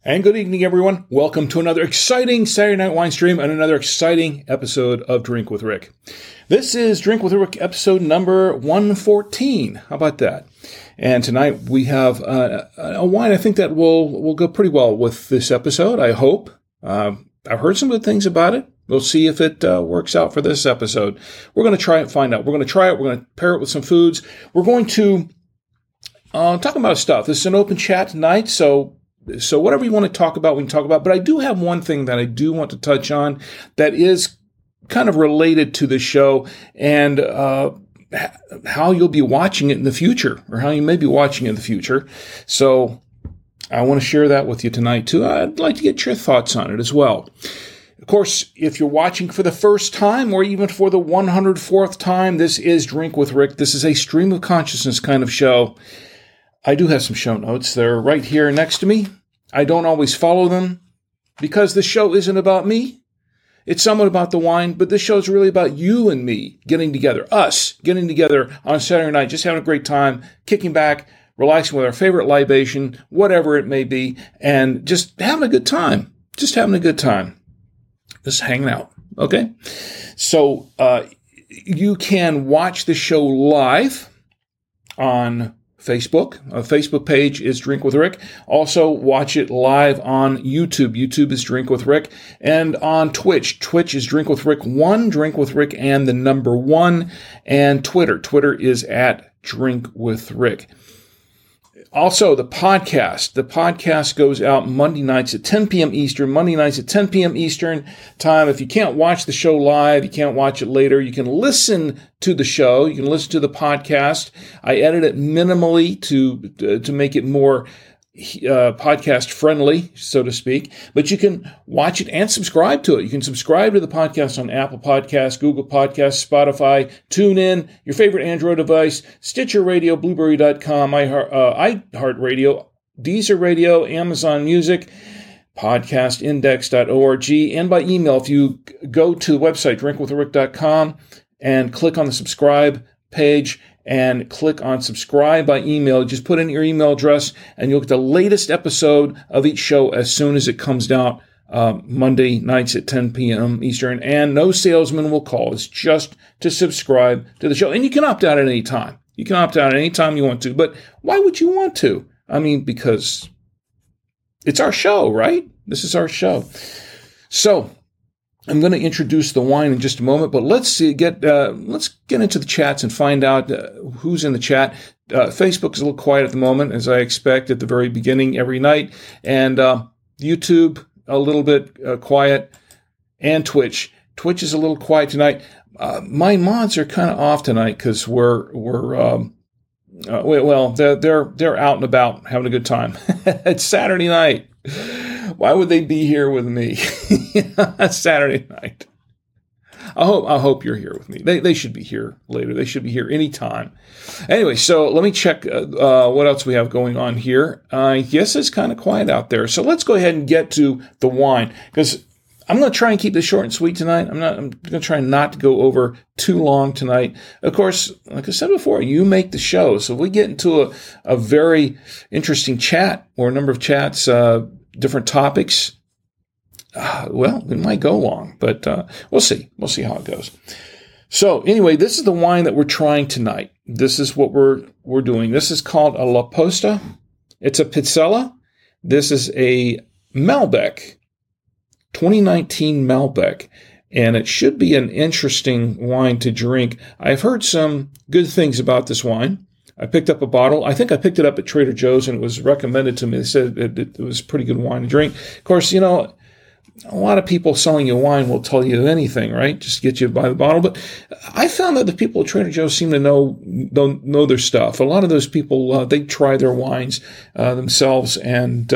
And good evening, everyone. Welcome to another exciting Saturday Night Wine Stream and another exciting episode of Drink with Rick. This is Drink with Rick episode number 114. How about that? And tonight we have a wine I think that will go pretty well with this episode, I hope. I've heard some good things about it. We'll see if it works out for this episode. We're going to try it, find out. We're going to try it. We're going to pair it with some foods. We're going to talk about stuff. This is an open chat tonight, so whatever you want to talk about, we can talk about. But I do have one thing that I do want to touch on that is kind of related to the show and how you'll be watching it in the future, or how you may be watching it in the future. So I want to share that with you tonight, too. I'd like to get your thoughts on it as well. Of course, if you're watching for the first time or even for the 104th time, this is Drink with Rick. This is a stream of consciousness kind of show. I do have some show notes. They're right here next to me. I don't always follow them because the show isn't about me. It's somewhat about the wine, but this show is really about you and me getting together, us getting together on Saturday night, just having a great time, kicking back, relaxing with our favorite libation, whatever it may be, and just having a good time. Just having a good time. Just hanging out, okay? So you can watch the show live on Facebook. Our Facebook page is Drink with Rick. Also, watch it live on YouTube. YouTube is Drink with Rick. And on Twitch. Twitch is Drink with Rick 1, Drink with Rick and the number 1. And Twitter. Twitter is at Drink with Rick. Also, the podcast. The podcast goes out Monday nights at 10 p.m. Eastern, Monday nights at 10 p.m. Eastern time. If you can't watch the show live, you can't watch it later, you can listen to the show. You can listen to the podcast. I edit it minimally to make it more podcast friendly, so to speak, but you can watch it and subscribe to it. You can subscribe to the podcast on Apple Podcasts, Google Podcasts, Spotify, TuneIn, your favorite Android device, Stitcher Radio, Blueberry.com, iHeartRadio, Deezer Radio, Amazon Music, podcastindex.org, and by email. If you go to the website, drinkwithrick.com, and click on the subscribe page, and click on subscribe by email. Just put in your email address, and you'll get the latest episode of each show as soon as it comes out Monday nights at 10 p.m. Eastern. And no salesman will call. It's just to subscribe to the show. And you can opt out at any time. You can opt out at any time you want to. But why would you want to? I mean, because it's our show, right? This is our show. So I'm going to introduce the wine in just a moment, but let's get into the chats and find out who's in the chat. Facebook is a little quiet at the moment, as I expect at the very beginning every night, and YouTube a little bit quiet, and Twitch. Twitch is a little quiet tonight. My mods are kind of off tonight because they're out and about having a good time. It's Saturday night. Why would they be here with me? Saturday night. I hope you're here with me. They should be here later. They should be here anytime. Anyway, so let me check what else we have going on here. I guess it's kind of quiet out there. So let's go ahead and get to the wine, because I'm going to try and keep this short and sweet tonight. I'm going to try not to go over too long tonight. Of course, like I said before, you make the show. So if we get into a very interesting chat, or a number of chats, different topics, well, it might go long, but we'll see. We'll see how it goes. So anyway, this is the wine that we're trying tonight. This is what we're doing. This is called a La Posta. It's a Pizzella. This is a Malbec, 2019 Malbec, and it should be an interesting wine to drink. I've heard some good things about this wine. I picked up a bottle. I think I picked it up at Trader Joe's, and it was recommended to me. They said it was pretty good wine to drink. Of course, you know, a lot of people selling you wine will tell you anything, right? Just get you to buy the bottle. But I found that the people at Trader Joe's seem to know their stuff. A lot of those people, they try their wines themselves, and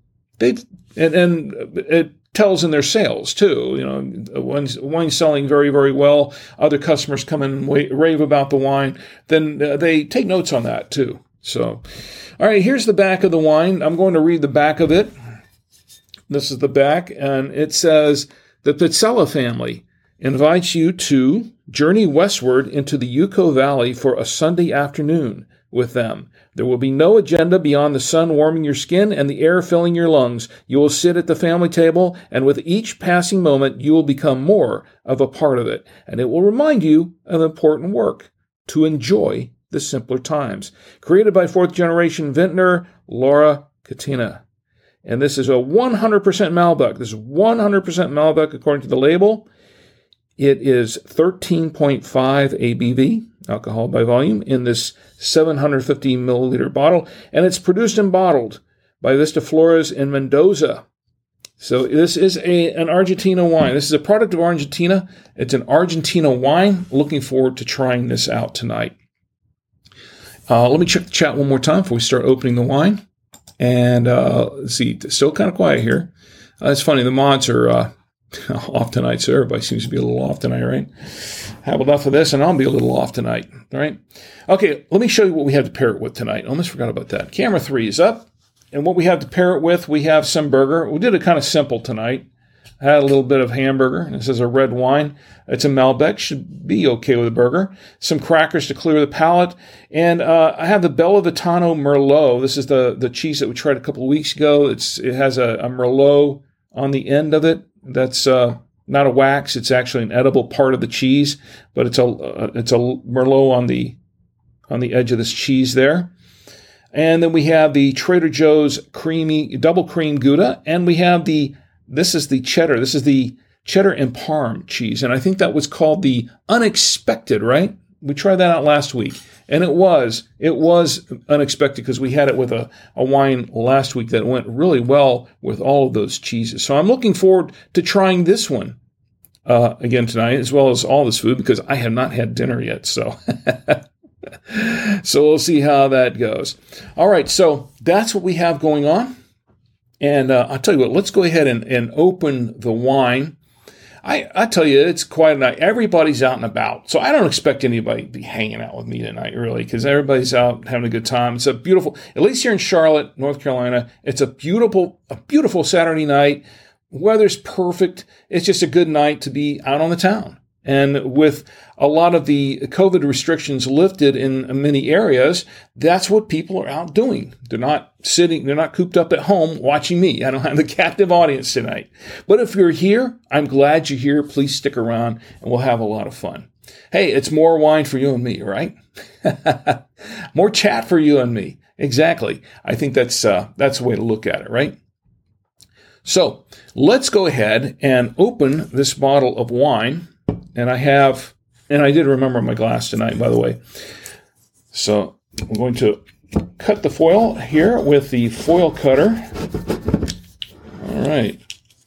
it tells in their sales too. You know, wine's selling very, very well. Other customers come in and rave about the wine. Then they take notes on that too. So, all right, here's the back of the wine. I'm going to read the back of it. This is the back, and it says, the Pizzella family invites you to journey westward into the Yucco Valley for a Sunday afternoon with them. There will be no agenda beyond the sun warming your skin and the air filling your lungs. You will sit at the family table, and with each passing moment, you will become more of a part of it, and it will remind you of important work to enjoy the simpler times. Created by fourth-generation vintner Laura Katina. And this is a 100% Malbec. This is 100% Malbec according to the label. It is 13.5 ABV, alcohol by volume, in this 750 milliliter bottle. And it's produced and bottled by Vista Flores in Mendoza. So this is an Argentina wine. This is a product of Argentina. It's an Argentina wine. Looking forward to trying this out tonight. Let me check the chat one more time before we start opening the wine. And let's see, it's still kind of quiet here. It's funny, the mods are off tonight, so everybody seems to be a little off tonight, right? Have enough of this, and I'll be a little off tonight, all right? Okay, let me show you what we have to pair it with tonight. I almost forgot about that. Camera 3 is up, and what we have to pair it with, we have some burger. We did it kind of simple tonight. I had a little bit of hamburger. This is a red wine. It's a Malbec. Should be okay with a burger. Some crackers to clear the palate. And I have the Bella Vitano Merlot. This is the cheese that we tried a couple of weeks ago. It has a Merlot on the end of it. That's not a wax. It's actually an edible part of the cheese, but it's a Merlot on the edge of this cheese there. And then we have the Trader Joe's creamy double cream Gouda, and we have this is the cheddar. This is the cheddar and parm cheese, and I think that was called the Unexpected, right? We tried that out last week, and it was unexpected because we had it with a wine last week that went really well with all of those cheeses. So I'm looking forward to trying this one again tonight, as well as all this food, because I have not had dinner yet. So we'll see how that goes. All right, so that's what we have going on. And I'll tell you what, let's go ahead and open the wine. I tell you, it's quite a night. Everybody's out and about. So I don't expect anybody to be hanging out with me tonight, really, because everybody's out having a good time. It's a beautiful, at least here in Charlotte, North Carolina, it's a beautiful Saturday night. Weather's perfect. It's just a good night to be out on the town. And with a lot of the COVID restrictions lifted in many areas, that's what people are out doing. They're not cooped up at home watching me. I don't have the captive audience tonight. But if you're here, I'm glad you're here. Please stick around and we'll have a lot of fun. Hey, it's more wine for you and me, right? More chat for you and me. Exactly. I think that's the way to look at it, right? So let's go ahead and open this bottle of wine. And I did remember my glass tonight, by the way. So I'm going to cut the foil here with the foil cutter. All right.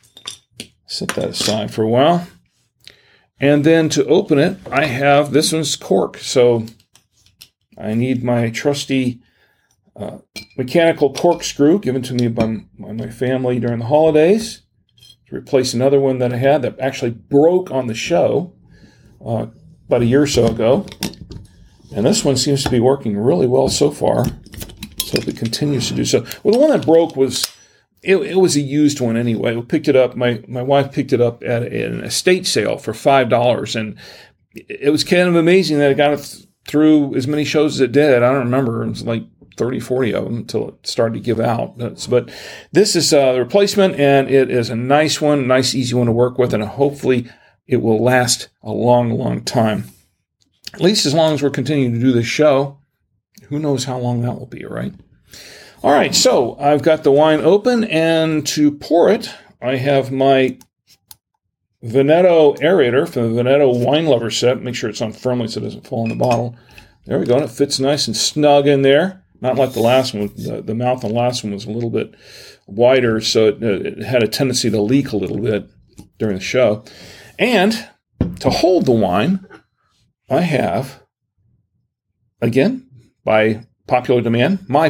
Set that aside for a while. And then to open it, I have, this one's cork. So I need my trusty mechanical corkscrew given to me by my family during the holidays to replace another one that I had that actually broke on the show about a year or so ago. And this one seems to be working really well so far. So if it continues to do so. Well, the one that broke was, it was a used one anyway. We picked it up, my wife picked it up at an estate sale for $5. And it was kind of amazing that it got it through as many shows as it did. I don't remember. It was like 30, 40 of them until it started to give out. But this is the replacement, and it is a nice one, nice, easy one to work with, and hopefully it will last a long, long time. At least as long as we're continuing to do this show. Who knows how long that will be, right? All right, so I've got the wine open, and to pour it, I have my Veneto aerator from the Veneto Wine Lover set. Make sure it's on firmly so it doesn't fall in the bottle. There we go, and it fits nice and snug in there. Not like the last one. The mouth on the last one was a little bit wider, so it had a tendency to leak a little bit during the show. And to hold the wine, I have, again, by popular demand, my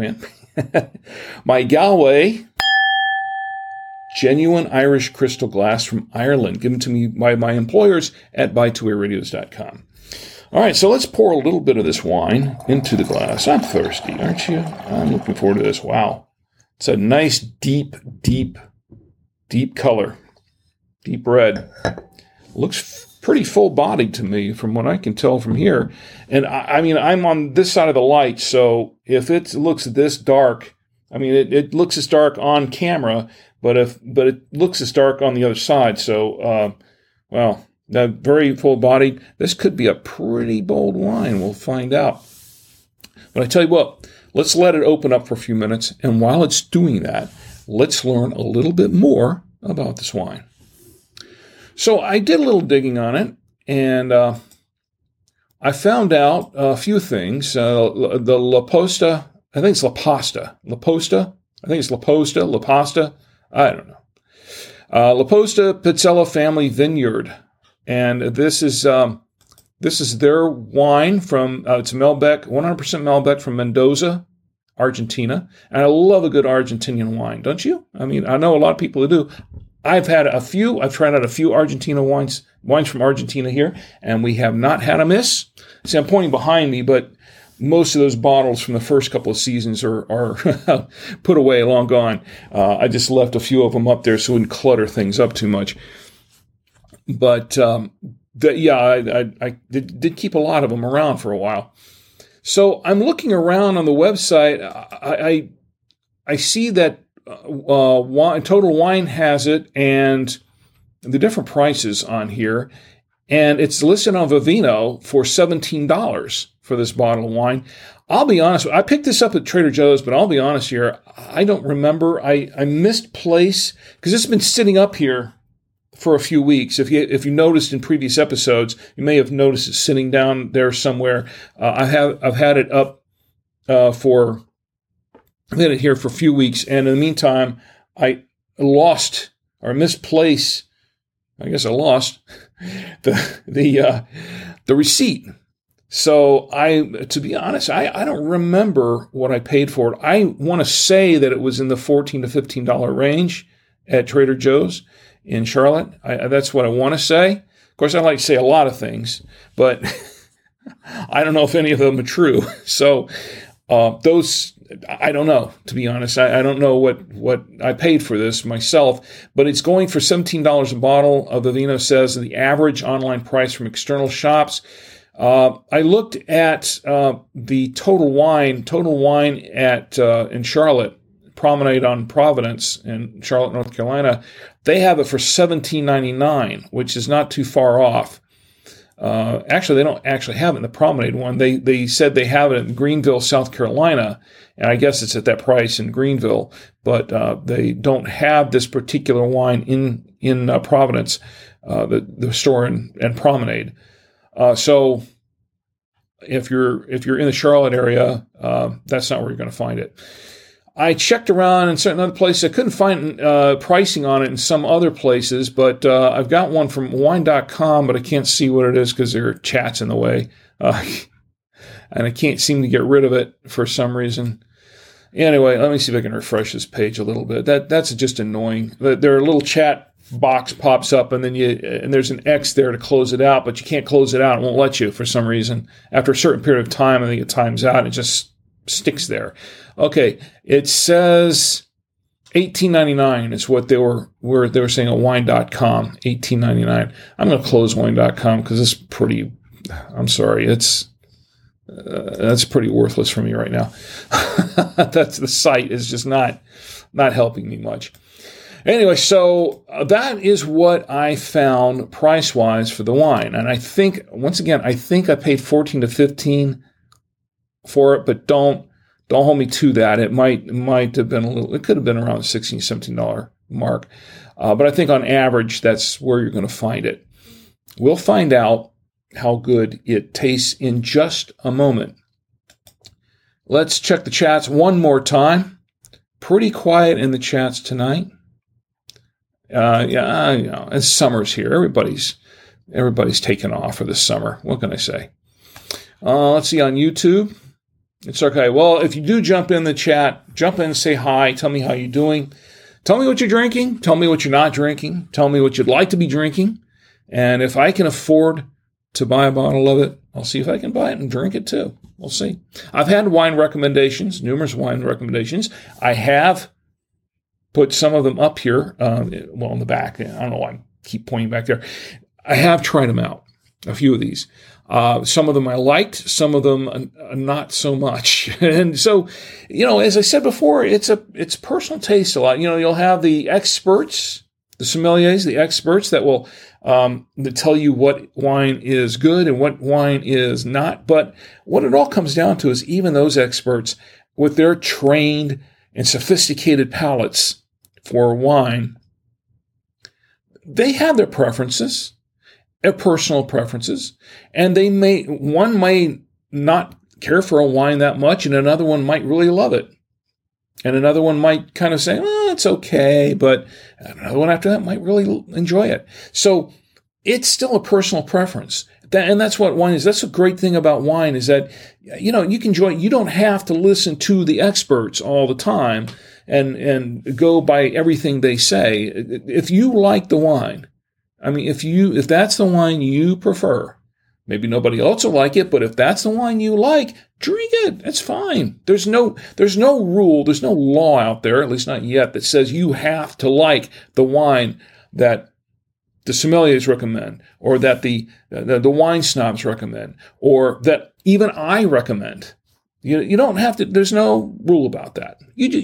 Galway genuine Irish crystal glass from Ireland, given to me by my employers at buy2airradios.com. All right, so let's pour a little bit of this wine into the glass. I'm thirsty, aren't you? I'm looking forward to this. Wow. It's a nice, deep color. Deep red. Looks pretty full-bodied to me from what I can tell from here. And I mean, I'm on this side of the light, so if it looks this dark, I mean, it looks as dark on camera, but it looks as dark on the other side. So, well, very full-bodied. This could be a pretty bold wine. We'll find out. But I tell you what, let's let it open up for a few minutes. And while it's doing that, let's learn a little bit more about this wine. So I did a little digging on it, and I found out a few things. The La Posta, I think it's La Pasta. La Posta? I think it's La Posta, La Pasta. I don't know. La Posta Pizzella Family Vineyard. And this is their wine from, it's Malbec, 100% Malbec from Mendoza, Argentina. And I love a good Argentinian wine, don't you? I mean, I know a lot of people who do. I've tried out a few Argentina wines from Argentina here, and we have not had a miss. See, I'm pointing behind me, but most of those bottles from the first couple of seasons are put away, long gone. I just left a few of them up there so it wouldn't clutter things up too much. But, I did keep a lot of them around for a while. So I'm looking around on the website. I see that Total Wine has it, and the different prices on here, and it's listed on Vivino for $17 for this bottle of wine. I'll be honest, I picked this up at Trader Joe's, but I'll be honest here, I don't remember. I misplaced, because it's been sitting up here for a few weeks. If you noticed in previous episodes, you may have noticed it sitting down there somewhere. I've had it up for. I've had it here for a few weeks, and in the meantime, I lost or misplaced. I guess I lost the receipt. So to be honest, I don't remember what I paid for it. I want to say that it was in the $14 to $15 range at Trader Joe's in Charlotte. That's what I want to say. Of course, I like to say a lot of things, but I don't know if any of them are true. So those. I don't know, to be honest. I don't know what I paid for this myself, but it's going for $17 a bottle. Vivino says the average online price from external shops. I looked at the Total Wine in Charlotte, Promenade on Providence in Charlotte, North Carolina. They have it for $17.99, which is not too far off. Actually, they don't actually have it in the Promenade one. They said they have it in Greenville, South Carolina, and I guess it's at that price in Greenville, but they don't have this particular wine in Providence, the store and Promenade. So if you're in the Charlotte area, that's not where you're going to find it. I checked around in certain other places. I couldn't find pricing on it in some other places, but I've got one from wine.com, but I can't see what it is because there are chats in the way. And I can't seem to get rid of it for some reason. Anyway, let me see if I can refresh this page a little bit. That's just annoying. There are a little chat box pops up, and then there's an X there to close it out, but you can't close it out. It won't let you for some reason. After a certain period of time, I think it times out. It just sticks there. Okay, it says $18.99 is what they were saying on wine.com. $18.99. I'm going to close wine.com because it's pretty. I'm sorry, that's pretty worthless for me right now. The site is just not helping me much. Anyway, so that is what I found price-wise for the wine. And I think, once again, I paid $14 to $15 for it, but don't hold me to that. It might have been it could have been around the $16, $17 mark. But I think on average, that's where you're going to find it. We'll find out how good it tastes in just a moment. Let's check the chats one more time. Pretty quiet in the chats tonight. It's summer's here. Everybody's taken off for this summer. What can I say? Let's see on YouTube. It's okay. Well, if you do jump in the chat, jump in and say hi. Tell me how you're doing. Tell me what you're drinking. Tell me what you're not drinking. Tell me what you'd like to be drinking. And if I can afford to buy a bottle of it, I'll see if I can buy it and drink it too. We'll see. I've had wine recommendations, numerous wine recommendations. I have put some of them up here, in the back. I don't know why I keep pointing back there. I have tried them out, a few of these. Some of them I liked, some of them not so much. And so, as I said before, it's personal taste a lot. You'll have the experts, the sommeliers, the experts that will that tell you what wine is good and what wine is not. But what it all comes down to is even those experts, with their trained and sophisticated palates for wine, they have their preferences, their personal preferences, and one may not care for a wine that much, and another one might really love it. And another one might kind of say, it's okay, but another one after that might really enjoy it. So it's still a personal preference. And that's what wine is. That's a great thing about wine, is that, you can enjoy it. You don't have to listen to the experts all the time and go by everything they say. If you like the wine, if that's the wine you prefer, maybe nobody else will like it, but if that's the wine you like, drink it. It's fine. There's no rule, there's no law out there, at least not yet, that says you have to like the wine that the sommeliers recommend, or that the wine snobs recommend, or that even I recommend. You don't have to. There's no rule about that.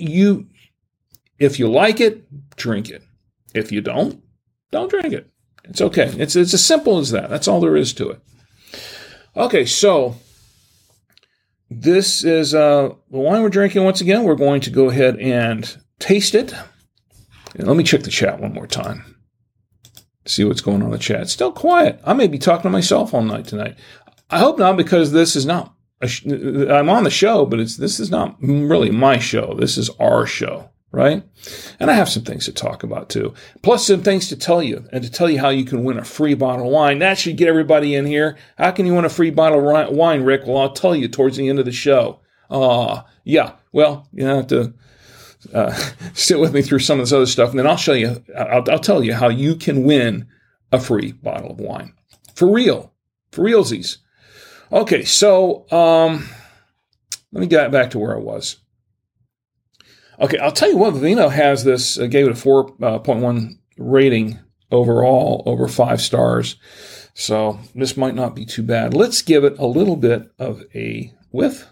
If you like it, drink it. If you don't drink it. It's okay. It's as simple as that. That's all there is to it. Okay, so this is the wine we're drinking. Once again, we're going to go ahead and taste it. And let me check the chat one more time. See what's going on in the chat. It's still quiet. I may be talking to myself all night tonight. I hope not, because this is not. I'm on the show, but this is not really my show. This is our show, right? And I have some things to talk about too. Plus some things to tell you, and to tell you how you can win a free bottle of wine. That should get everybody in here. How can you win a free bottle of wine, Rick? Well, I'll tell you towards the end of the show. Yeah. Well, you have to sit with me through some of this other stuff, and then I'll show you. I'll tell you how you can win a free bottle of wine for real, for realsies. Okay, so let me get back to where I was. Okay, I'll tell you what. Vivino has this. Gave it a 4.1 rating overall, over 5 stars. So this might not be too bad. Let's give it a little bit of a whiff.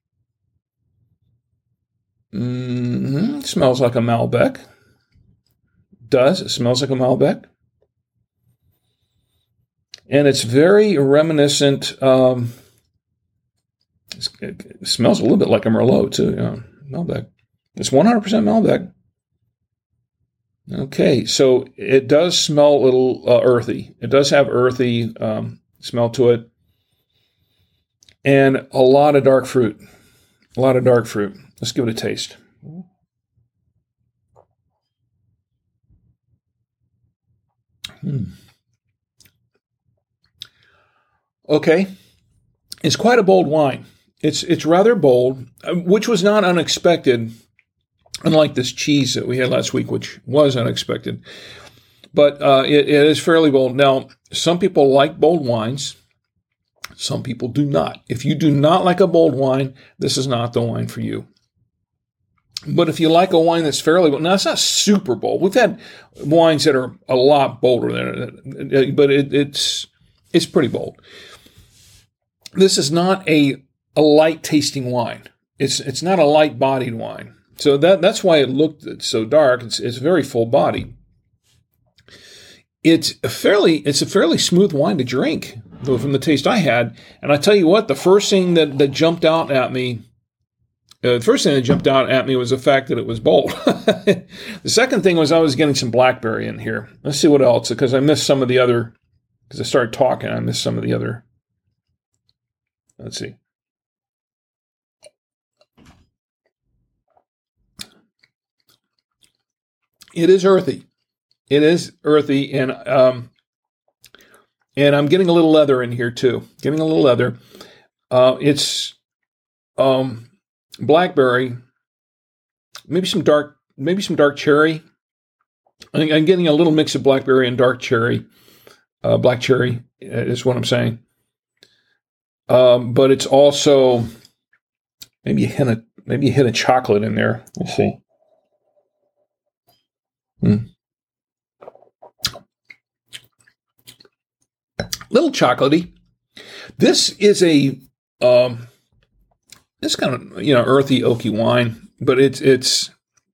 It smells like a Malbec. It smells like a Malbec. And it's very reminiscent. It smells a little bit like a Merlot, too. Malbec. It's 100% Malbec. Okay, so it does smell a little earthy. It does have earthy smell to it. And a lot of dark fruit. Let's give it a taste. Okay, it's quite a bold wine. It's rather bold, which was not unexpected, unlike this cheese that we had last week, which was unexpected. But it is fairly bold. Now, some people like bold wines. Some people do not. If you do not like a bold wine, this is not the wine for you. But if you like a wine that's fairly bold, now it's not super bold. We've had wines that are a lot bolder than it, but it's pretty bold. This is not a light tasting wine. It's not a light bodied wine. So that's why it looked so dark. It's very full bodied. It's a fairly smooth wine to drink, though, from the taste I had. And I tell you what, the first thing that jumped out at me. The first thing that jumped out at me was the fact that it was bold. The second thing was I was getting some blackberry in here. Let's see what else, because I missed some of the other, because I started talking, I missed some of the other. Let's see. It is earthy. And I'm getting a little leather in here too. It's blackberry, maybe some dark cherry. I think I'm getting a little mix of blackberry and dark cherry. Black cherry is what I'm saying. But it's also maybe a hint of chocolate in there. Let's see. Little chocolatey. This is a this kind of earthy, oaky wine, but it's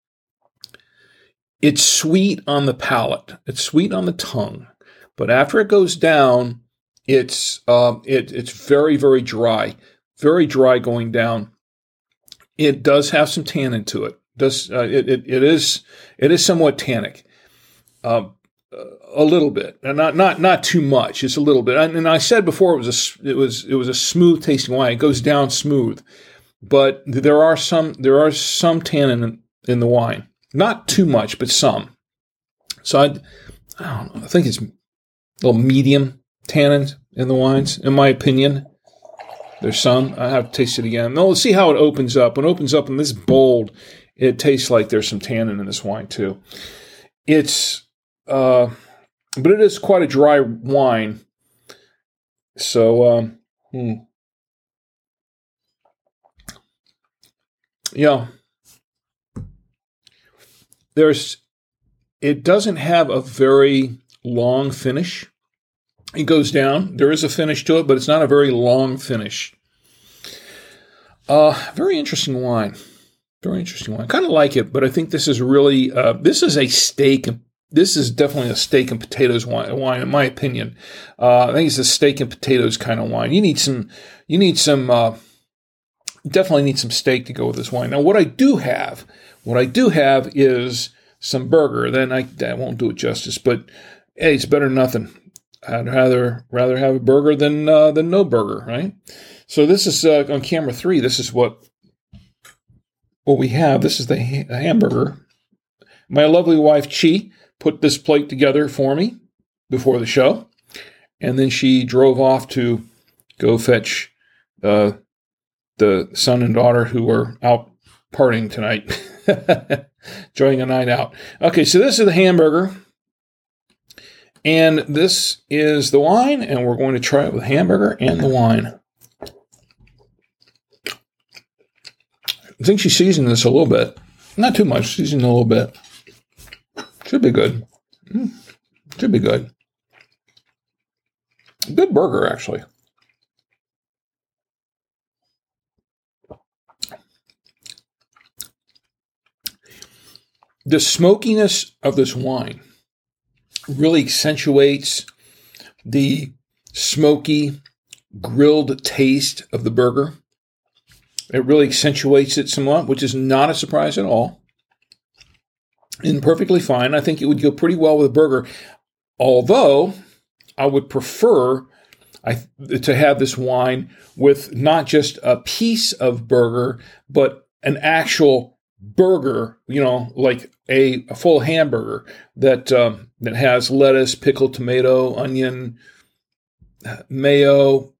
sweet on the palate. It's sweet on the tongue, but after it goes down, it's very, very dry going down. It does have some tannin to it. It is somewhat tannic, a little bit, and not too much. It's a little bit. And I said before it was a smooth tasting wine. It goes down smooth, but there are some tannin in the wine. Not too much, but some. So I don't know. I think it's a little medium tannins in the wines, in my opinion. There's some. I have to taste it again. Now, let's see how it opens up. When it opens up in this bold, it tastes like there's some tannin in this wine too. But it is quite a dry wine. So, yeah. It doesn't have a very long finish. It goes down. There is a finish to it, but it's not a very long finish. Very interesting wine. Very interesting wine. Kind of like it, but I think this is really, this is definitely a steak and potatoes wine in my opinion. I think it's a steak and potatoes kind of wine. Definitely need some steak to go with this wine. Now, what I do have is some burger. Then I won't do it justice, but hey, it's better than nothing. I'd rather have a burger than no burger, right? So this is on camera 3. This is what we have. This is the hamburger. My lovely wife Chi put this plate together for me before the show, and then she drove off to go fetch the son and daughter who were out partying tonight, enjoying a night out. Okay, so this is the hamburger. And this is the wine, and we're going to try it with hamburger and the wine. I think she seasoned this a little bit. Not too much, seasoned a little bit. Should be good. Should be good. Good burger, actually. The smokiness of this wine really accentuates the smoky, grilled taste of the burger. It really accentuates it somewhat, which is not a surprise at all. And perfectly fine. I think it would go pretty well with a burger. Although, I would prefer to have this wine with not just a piece of burger, but an actual burger, like a full hamburger that has lettuce, pickled tomato, onion, mayo,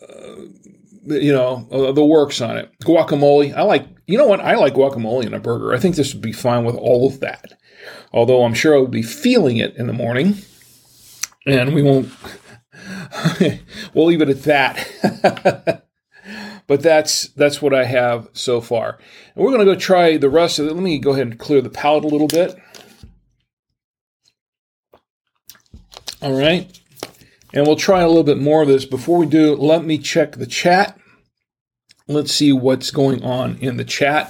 the works on it. Guacamole. I like guacamole in a burger. I think this would be fine with all of that. Although I'm sure I would be feeling it in the morning, and we won't. We'll leave it at that. But that's what I have so far. And we're going to go try the rest of it. Let me go ahead and clear the palate a little bit. All right. And we'll try a little bit more of this. Before we do, let me check the chat. Let's see what's going on in the chat.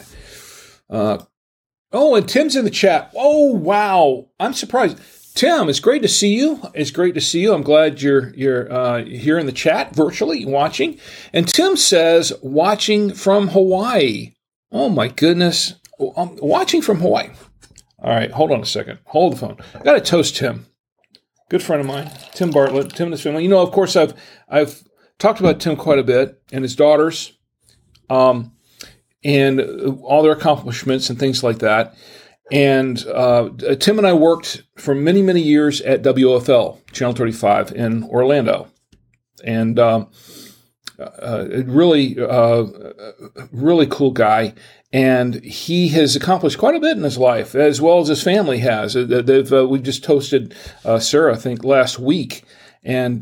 And Tim's in the chat. Oh, wow. I'm surprised. Tim, it's great to see you. I'm glad you're here in the chat, virtually watching. And Tim says, watching from Hawaii. Oh, my goodness. Watching from Hawaii. All right, hold on a second. Hold the phone. I got to toast Tim. Good friend of mine, Tim Bartlett, Tim and his family. Of course, I've talked about Tim quite a bit and his daughters, and all their accomplishments and things like that. And Tim and I worked for many, many years at WFL, Channel 35 in Orlando. And really cool guy. And he has accomplished quite a bit in his life, as well as his family has. We just toasted Sarah, I think, last week. And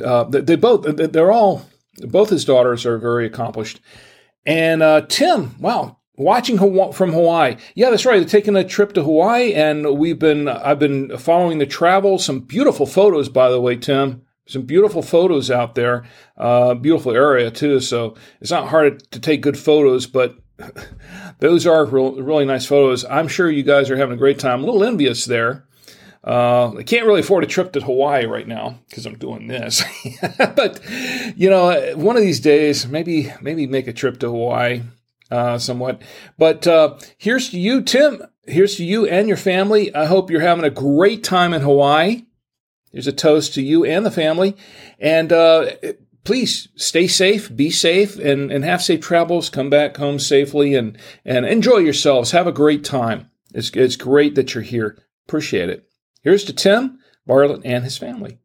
both his daughters are very accomplished. And Tim, wow. Watching from Hawaii. Yeah, that's right. They're taking a trip to Hawaii, and I've been following the travel. Some beautiful photos, by the way, Tim. Some beautiful photos out there, beautiful area too. So it's not hard to take good photos, but those are really nice photos. I'm sure you guys are having a great time. A little envious there. I can't really afford a trip to Hawaii right now because I'm doing this. But, one of these days, maybe make a trip to Hawaii somewhat. But here's to you, Tim. Here's to you and your family. I hope you're having a great time in Hawaii. Here's a toast to you and the family. And please stay safe, be safe, and have safe travels. Come back home safely and enjoy yourselves. Have a great time. It's great that you're here. Appreciate it. Here's to Tim Bartlett and his family.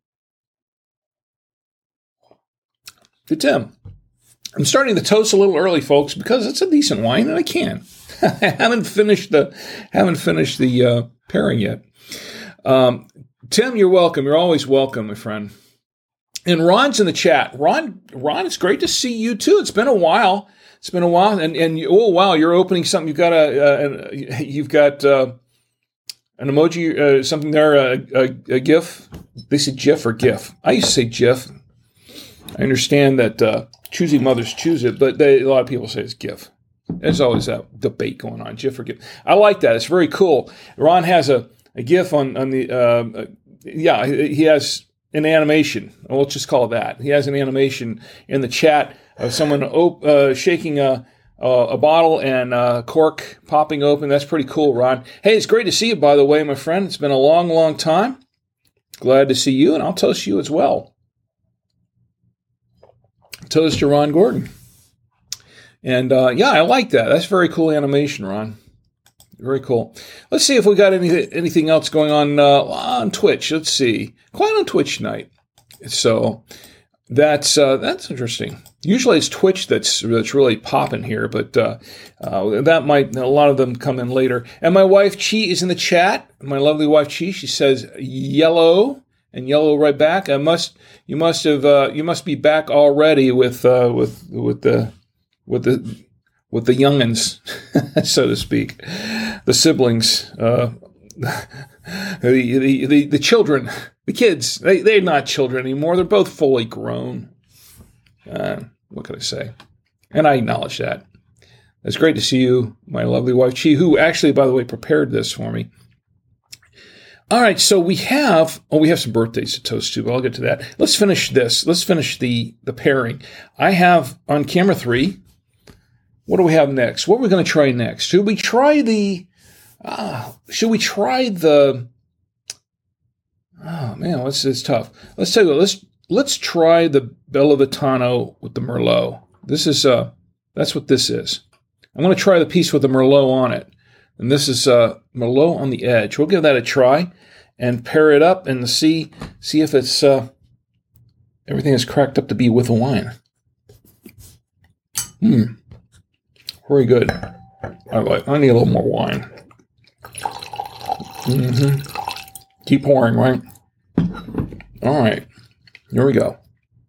To Tim. I'm starting the toast a little early, folks, because it's a decent wine, and I can. I haven't finished the pairing yet. Tim, you're welcome. You're always welcome, my friend. And Ron's in the chat. Ron, it's great to see you too. It's been a while. And oh wow, you're opening something. You've got an emoji, something there, a GIF. They say GIF or GIF. I used to say GIF. I understand that choosy mothers choose it, but a lot of people say it's GIF. There's always that debate going on, GIF or GIF. I like that. It's very cool. Ron has a GIF on the, he has an animation. Well, let's just call it that. He has an animation in the chat of someone shaking a bottle and a cork popping open. That's pretty cool, Ron. Hey, it's great to see you, by the way, my friend. It's been a long, long time. Glad to see you, and I'll toast you as well. Toast to Ron Gordon. And, I like that. That's very cool animation, Ron. Very cool. Let's see if we got anything else going on Twitch. Let's see. Quiet on Twitch tonight. So that's interesting. Usually it's Twitch that's really popping here, but that might, a lot of them come in later. And my wife Chi is in the chat. My lovely wife Chi. She says yellow and yellow right back. You must be back already with the youngins, so to speak, the siblings, the children, the kids. They're not children anymore. They're both fully grown. What can I say? And I acknowledge that. It's great to see you, my lovely wife Chi, who actually, by the way, prepared this for me. All right, so we have some birthdays to toast to, but I'll get to that. Let's finish this. Let's finish the pairing. I have on camera 3. What do we have next? What are we going to try next? Should we try the? Oh man, it's tough. Let's tell you what. Let's try the Bellavitano with the Merlot. This is that's what this is. I'm going to try the piece with the Merlot on it, and this is Merlot on the edge. We'll give that a try and pair it up and see if it's everything is cracked up to be with the wine. Very good. I need a little more wine. Keep pouring, right? All right. Here we go.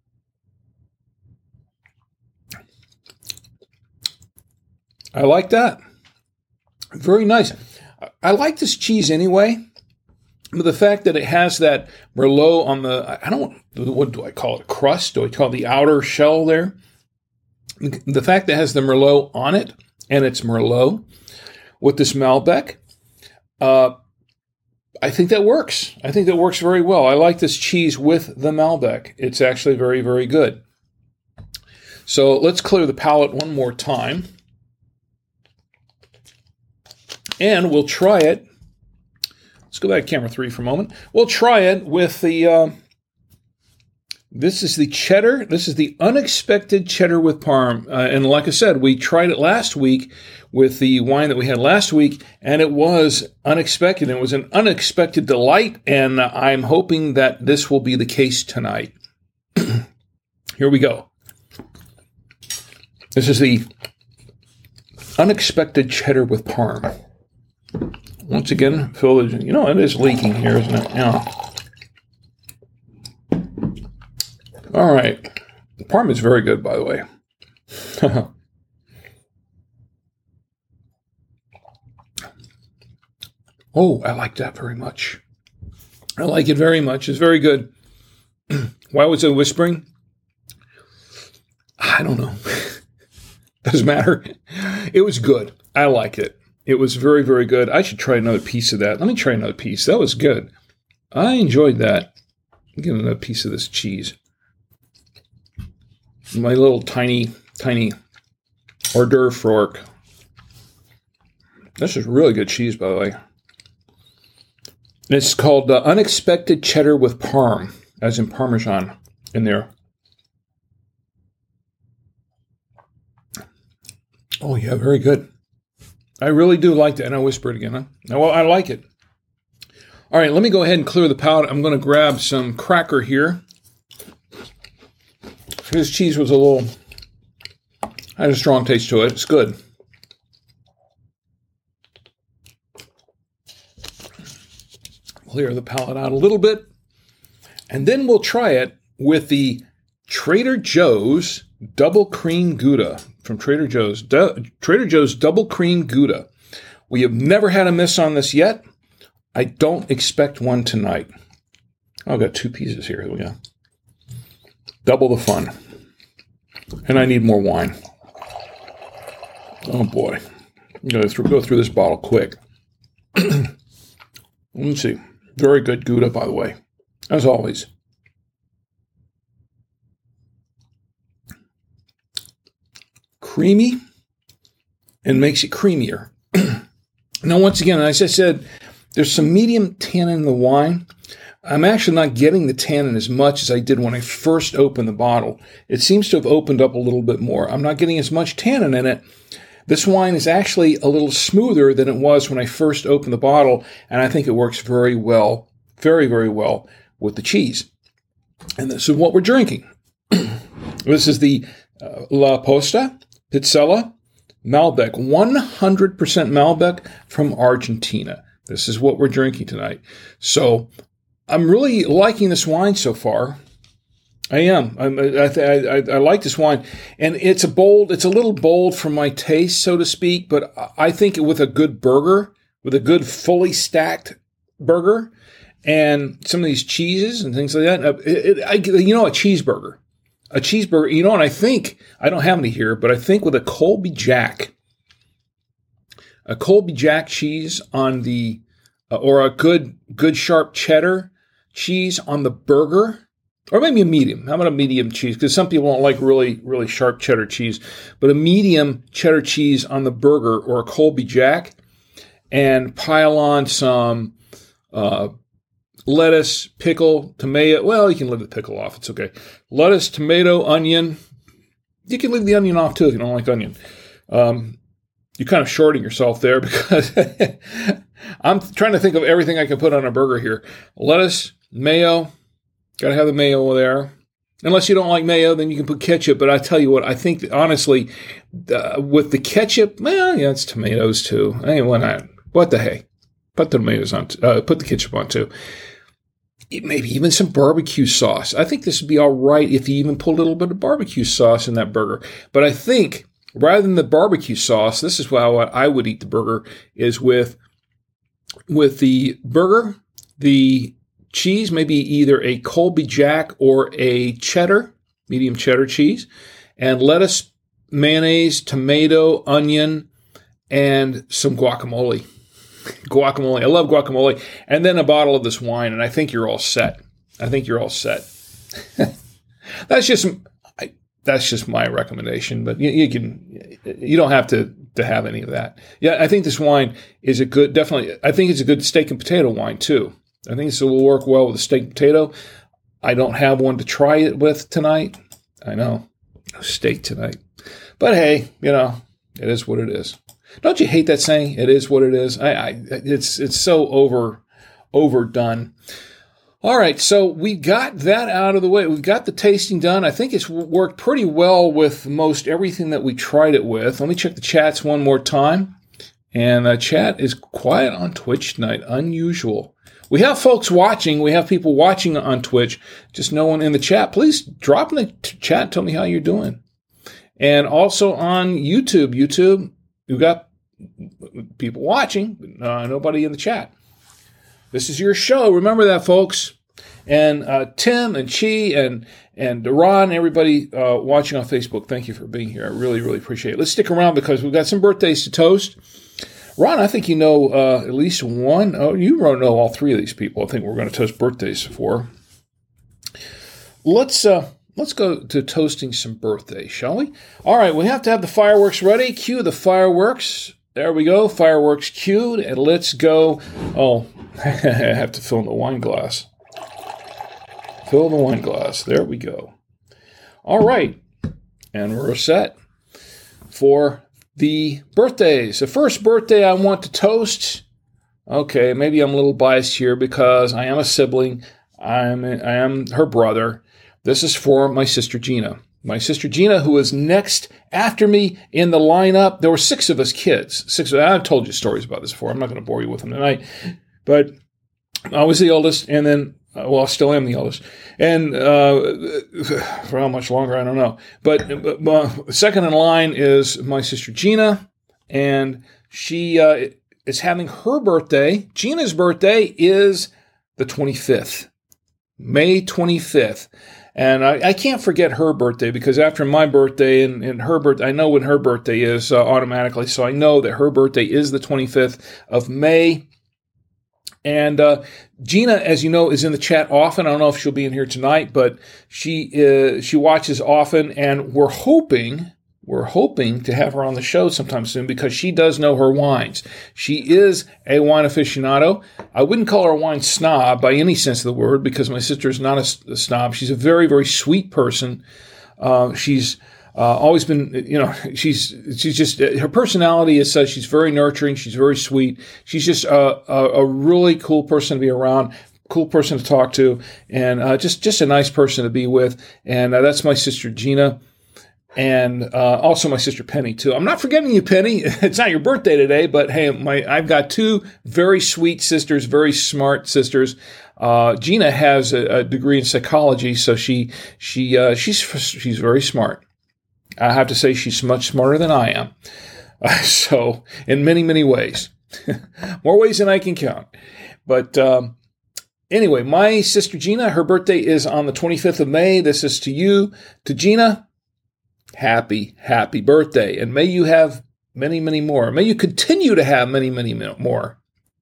I like that. Very nice. I like this cheese anyway. But the fact that it has that Merlot on what do I call it? A crust? Do I call it the outer shell there? The fact that it has the Merlot on it, and it's Merlot with this Malbec, I think that works. I think that works very well. I like this cheese with the Malbec. It's actually very, very good. So let's clear the palate one more time. And we'll try it. Let's go back to camera 3 for a moment. We'll try it with the... This is the cheddar. This is the unexpected cheddar with Parm. And like I said, we tried it last week with the wine that we had last week, and it was unexpected. It was an unexpected delight, and I'm hoping that this will be the case tonight. Here we go. This is the unexpected cheddar with Parm. Once again, Phil, it is leaking here, isn't it? Yeah. All right. Parm is very good, by the way. Oh, I like that very much. I like it very much. It's very good. Why was it whispering? I don't know. Doesn't matter. It was good. I liked it. It was very, very good. I should try another piece of that. Let me try another piece. That was good. I enjoyed that. Get another piece of this cheese. My little tiny hors d'oeuvre fork. This is really good cheese, by the way. And it's called Unexpected Cheddar with Parm, as in Parmesan in there. Oh, yeah, very good. I really do like that. And I whisper it again. Huh? Well, I like it. All right, let me go ahead and clear the palate. I'm going to grab some cracker here. This cheese was had a strong taste to it. It's good. Clear the palate out a little bit. And then we'll try it with the Trader Joe's Double Cream Gouda from Trader Joe's. Trader Joe's Double Cream Gouda. We have never had a miss on this yet. I don't expect one tonight. I've got 2 pieces here. Here we go. Double the fun. And I need more wine. Oh boy. I'm going to go through this bottle quick. Let's see. Very good Gouda, by the way. As always. Creamy and makes it creamier. Now, once again, as I said, there's some medium tannin in the wine. I'm actually not getting the tannin as much as I did when I first opened the bottle. It seems to have opened up a little bit more. I'm not getting as much tannin in it. This wine is actually a little smoother than it was when I first opened the bottle, and I think it works very well, very, very well with the cheese. And this is what we're drinking. This is the La Posta Pizzella Malbec, 100% Malbec from Argentina. This is what we're drinking tonight. So I'm really liking this wine so far. I am. I like this wine, and it's a little bold for my taste, so to speak. But I think with a good burger, with a good fully stacked burger, and some of these cheeses and things like that, a cheeseburger. And I think I don't have any here, but I think with a Colby Jack cheese on the, or a good sharp cheddar cheese on the burger, or maybe a medium. How about a medium cheese? Because some people don't like really, really sharp cheddar cheese, but a medium cheddar cheese on the burger or a Colby Jack, and pile on some lettuce, pickle, tomato. Well, you can leave the pickle off. It's okay. Lettuce, tomato, onion. You can leave the onion off too if you don't like onion. You're kind of shorting yourself there because I'm trying to think of everything I can put on a burger here. Lettuce, mayo. Got to have the mayo there. Unless you don't like mayo, then you can put ketchup. But I tell you what, I think that honestly, with the ketchup, well, yeah, it's tomatoes too. Hey, why not? What the hey? Put the tomatoes on. Put the ketchup on too. Maybe even some barbecue sauce. I think this would be all right if you even put a little bit of barbecue sauce in that burger. But I think rather than the barbecue sauce, this is how I would eat the burger, is with the burger, the cheese, maybe either a Colby Jack or a cheddar, medium cheddar cheese, and lettuce, mayonnaise, tomato, onion, and some guacamole. Guacamole. I love guacamole. And then a bottle of this wine, and I think you're all set. That's just my recommendation, but you don't have to have any of that. Yeah, I think this wine is I think it's a good steak and potato wine too. I think this will work well with a steak and potato. I don't have one to try it with tonight. I know. No steak tonight. But hey, it is what it is. Don't you hate that saying? It is what it is. It's so overdone. All right, so we got that out of the way. We've got the tasting done. I think it's worked pretty well with most everything that we tried it with. Let me check the chats one more time. And the chat is quiet on Twitch tonight. Unusual. We have folks watching. We have people watching on Twitch. Just no one in the chat. Please drop in the chat and tell me how you're doing. And also on YouTube. We've got people watching, but nobody in the chat. This is your show. Remember that, folks. And Tim and Chi and Ron, everybody watching on Facebook, thank you for being here. I really, really appreciate it. Let's stick around because we've got some birthdays to toast. Ron, I think you know at least one. Oh, you know all three of these people. I think we're going to toast birthdays for. Let's go to toasting some birthdays, shall we? All right, we have to have the fireworks ready. Cue the fireworks. There we go. Fireworks cued, and let's go. Oh, I have to fill in the wine glass. Fill the wine glass. There we go. All right, and we're set for the birthdays. The first birthday I want to toast. Okay, maybe I'm a little biased here because I am a sibling. I am her brother. This is for my sister Gina. My sister Gina, who is next after me in the lineup. There were 6 of us kids. 6. I've told you stories about this before. I'm not going to bore you with them tonight. But I was the oldest, and then, I still am the oldest. And for how much longer, I don't know. But second in line is my sister Gina, and she is having her birthday. Gina's birthday is the 25th, May 25th. And I can't forget her birthday because after my birthday and her birthday, I know when her birthday is automatically. So I know that her birthday is the 25th of May. And Gina, as you know, is in the chat often. I don't know if she'll be in here tonight, but she watches often, and we're hoping to have her on the show sometime soon because she does know her wines. She is a wine aficionado. I wouldn't call her a wine snob by any sense of the word because my sister is not a snob. She's a very, very sweet person. She's always been, she's just, her personality is such, she's very nurturing. She's very sweet. She's just a really cool person to be around. Cool person to talk to, and just a nice person to be with. And that's my sister Gina. And also my sister Penny, too. I'm not forgetting you, Penny. It's not your birthday today, but hey, I've got 2 very sweet sisters, very smart sisters. Gina has a degree in psychology, so she's very smart. I have to say she's much smarter than I am. So in many, many ways. More ways than I can count. But anyway, my sister Gina, her birthday is on the 25th of May. This is to you, to Gina. Happy, happy birthday. And may you have many, many more. May you continue to have many, many more.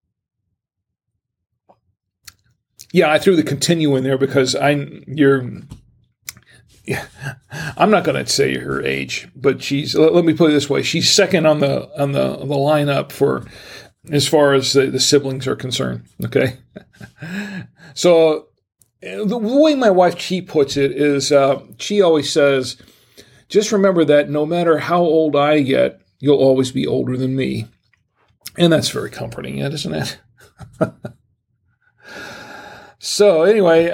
Yeah, I threw the continue in there because I'm not going to say her age, but let me put it this way. She's second on the lineup for as far as the siblings are concerned. Okay. So the way my wife, Chi, puts it is, she always says, just remember that no matter how old I get, you'll always be older than me. And that's very comforting, isn't it? So anyway,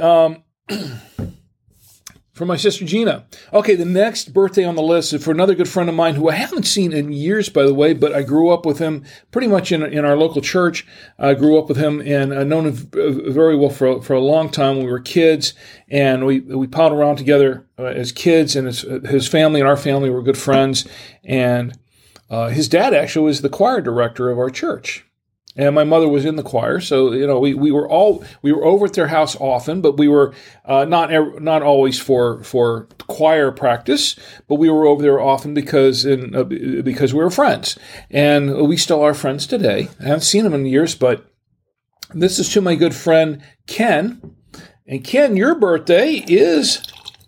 for my sister Gina. Okay, the next birthday on the list is for another good friend of mine who I haven't seen in years, by the way, but I grew up with him pretty much in our local church. I grew up with him and I've known him very well for a long time when we were kids, and we palled around together as kids, and his family and our family were good friends, and his dad actually was the choir director of our church. And my mother was in the choir, so we were over at their house often, but we were not always for choir practice, but we were over there often because we were friends, and we still are friends today. I haven't seen him in years, but this is to my good friend Ken. And Ken, your birthday is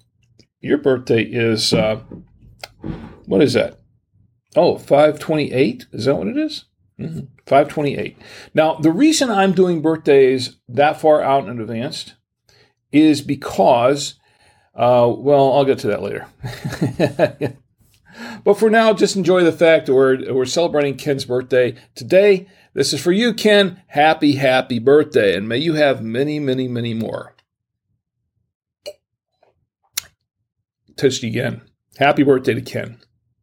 what is that? Oh, 5/28. Is that what it is? 5/28. Now, the reason I'm doing birthdays that far out in advance is because, I'll get to that later. But for now, just enjoy the fact that we're celebrating Ken's birthday today. This is for you, Ken. Happy, happy birthday, and may you have many, many, many more. Toast again. Happy birthday to Ken.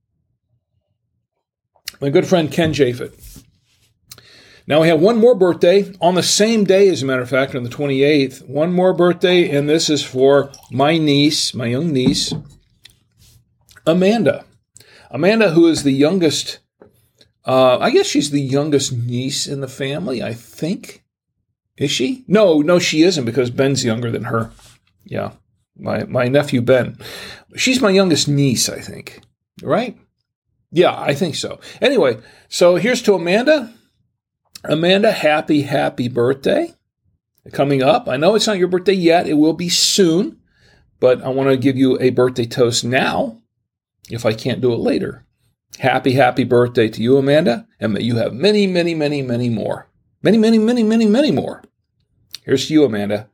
My good friend Ken Japhet. Now we have one more birthday on the same day, as a matter of fact, on the 28th. One more birthday, and this is for my niece, my young niece, Amanda. Amanda, who is the youngest, I guess she's the youngest niece in the family, I think. Is she? No, she isn't because Ben's younger than her. Yeah, my nephew Ben. She's my youngest niece, I think. Right? Yeah, I think so. Anyway, so here's to Amanda. Amanda, happy birthday. Coming up. I know it's not your birthday yet. It will be soon. But I want to give you a birthday toast now, if I can't do it later. Happy birthday to you, Amanda. And may you have many, many, many, many more. Many, many, many, many, many more. Here's to you, Amanda.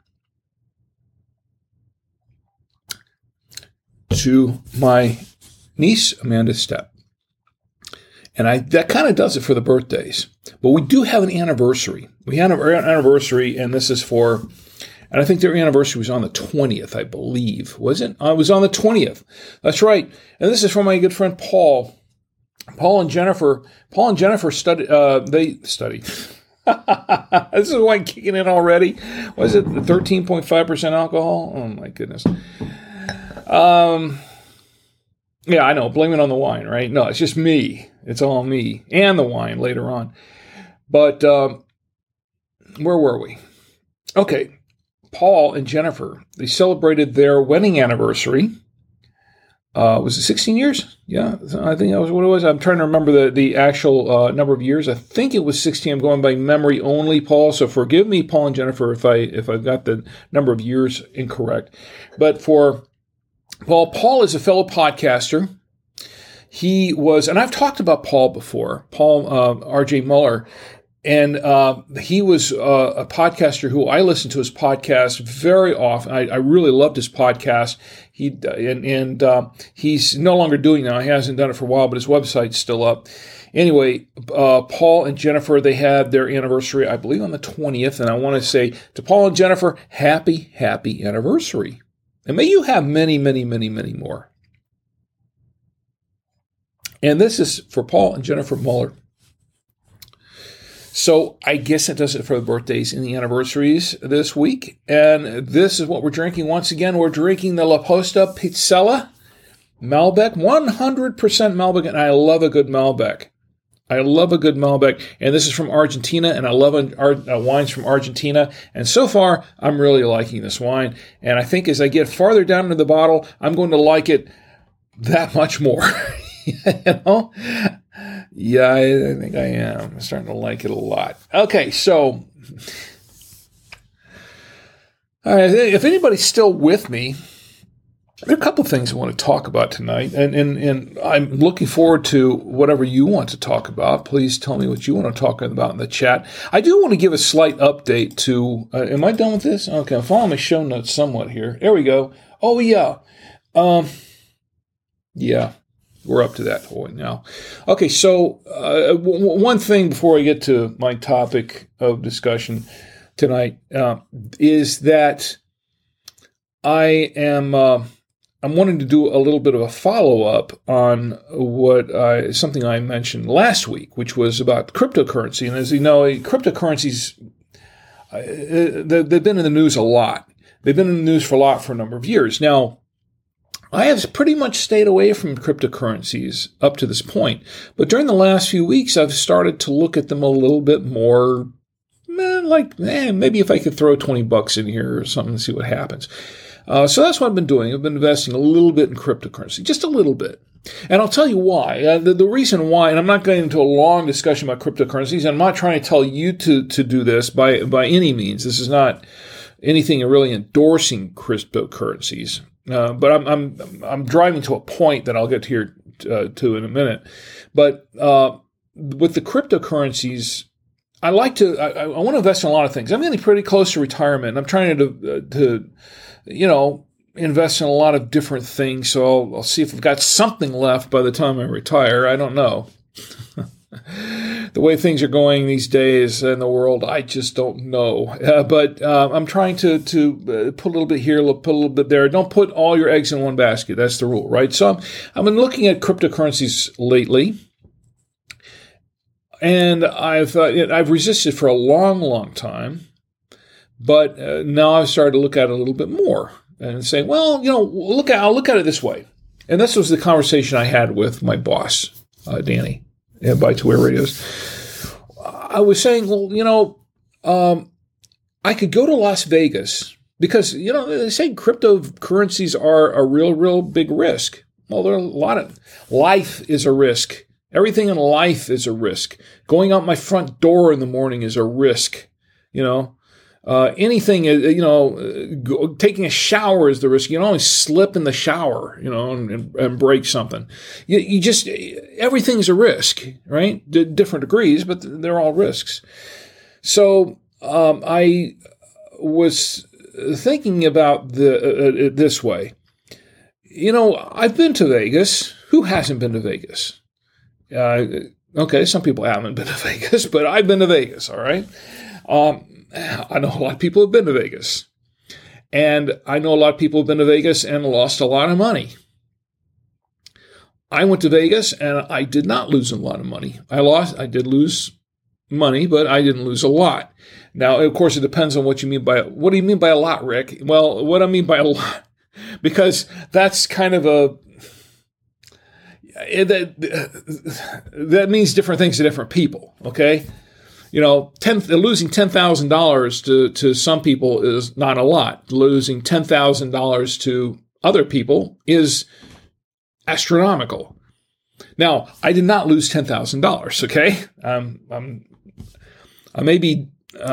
To my niece, Amanda Stepp. And that kind of does it for the birthdays. But we do have an anniversary. We have an anniversary, and this is for, and I think their anniversary was on the 20th, I believe. Was it? It was on the 20th. That's right. And this is for my good friend Paul. Paul and Jennifer studied, they studied. This is wine kicking in already. Was it 13.5% alcohol? Oh, my goodness. Yeah, I know. Blame it on the wine, right? No, it's just me. It's all me and the wine later on. But where were we? Okay. Paul and Jennifer, they celebrated their wedding anniversary. Was it 16 years? Yeah, I think that was what it was. I'm trying to remember the actual number of years. I think it was 16. I'm going by memory only, Paul. So forgive me, Paul and Jennifer, if I've got the number of years incorrect. But for Paul is a fellow podcaster. He was, and I've talked about Paul before, Paul R.J. Muller, and he was a podcaster who I listened to his podcast very often. I really loved his podcast. He's no longer doing that. He hasn't done it for a while, but his website's still up. Anyway, Paul and Jennifer, they had their anniversary, I believe, on the 20th, and I want to say to Paul and Jennifer, happy anniversary. And may you have many, many, many, many more. And this is for Paul and Jennifer Muller. So I guess it does it for the birthdays and the anniversaries this week. And this is what we're drinking. Once again, we're drinking the La Posta Pizzella Malbec, 100% Malbec. And I love a good Malbec. And this is from Argentina, and I love wines from Argentina. And so far, I'm really liking this wine. And I think as I get farther down into the bottle, I'm going to like it that much more. You know? Yeah, I think I am. I'm starting to like it a lot. Okay, so, all right, if anybody's still with me, there are a couple of things I want to talk about tonight, and I'm looking forward to whatever you want to talk about. Please tell me what you want to talk about in the chat. I do want to give a slight update to, am I done with this? Okay, I'm following my show notes somewhat here. There we go. Oh, yeah. Yeah, we're up to that point now. Okay, so one thing before I get to my topic of discussion tonight is that I'm wanting to do a little bit of a follow-up on something I mentioned last week, which was about cryptocurrency. And as you know, cryptocurrencies, they've been in the news a lot. They've been in the news for a number of years. Now, I have pretty much stayed away from cryptocurrencies up to this point. But during the last few weeks, I've started to look at them a little bit more, maybe if I could throw $20 in here or something and see what happens. So that's what I've been doing. I've been investing a little bit in cryptocurrency, just a little bit. And I'll tell you why. The reason why, and I'm not going into a long discussion about cryptocurrencies, I'm not trying to tell you to do this by any means. This is not anything really endorsing cryptocurrencies. But I'm driving to a point that I'll get here to in a minute. But with the cryptocurrencies, I want to invest in a lot of things. I'm getting pretty close to retirement. I'm trying to invest in a lot of different things. So I'll see if I've got something left by the time I retire. I don't know. The way things are going these days in the world, I just don't know. But I'm trying to put a little bit here, put a little bit there. Don't put all your eggs in one basket. That's the rule, right? So I've been looking at cryptocurrencies lately. And I've resisted for a long, long time. But now I've started to look at it a little bit more and say, well, I'll look at it this way. And this was the conversation I had with my boss, Danny, by Two Way Radios. I was saying, well, I could go to Las Vegas because, they say cryptocurrencies are a real big risk. Well, there are a lot of life is a risk. Everything in life is a risk. Going out my front door in the morning is a risk. Anything, taking a shower is the risk. You can always slip in the shower, and break something. You just, everything's a risk, right? Different degrees, but they're all risks. So I was thinking about this way. I've been to Vegas. Who hasn't been to Vegas? Okay, some people haven't been to Vegas, but I've been to Vegas, all right? I know a lot of people have been to Vegas. And I know a lot of people have been to Vegas and lost a lot of money. I went to Vegas and I did not lose a lot of money. I did lose money, but I didn't lose a lot. Now, of course, it depends on what do you mean by a lot, Rick? Well, what I mean by a lot, because that's kind of that means different things to different people, okay? Losing $10,000 to some people is not a lot. Losing $10,000 to other people is astronomical. Now, I did not lose $10,000, okay? I may be,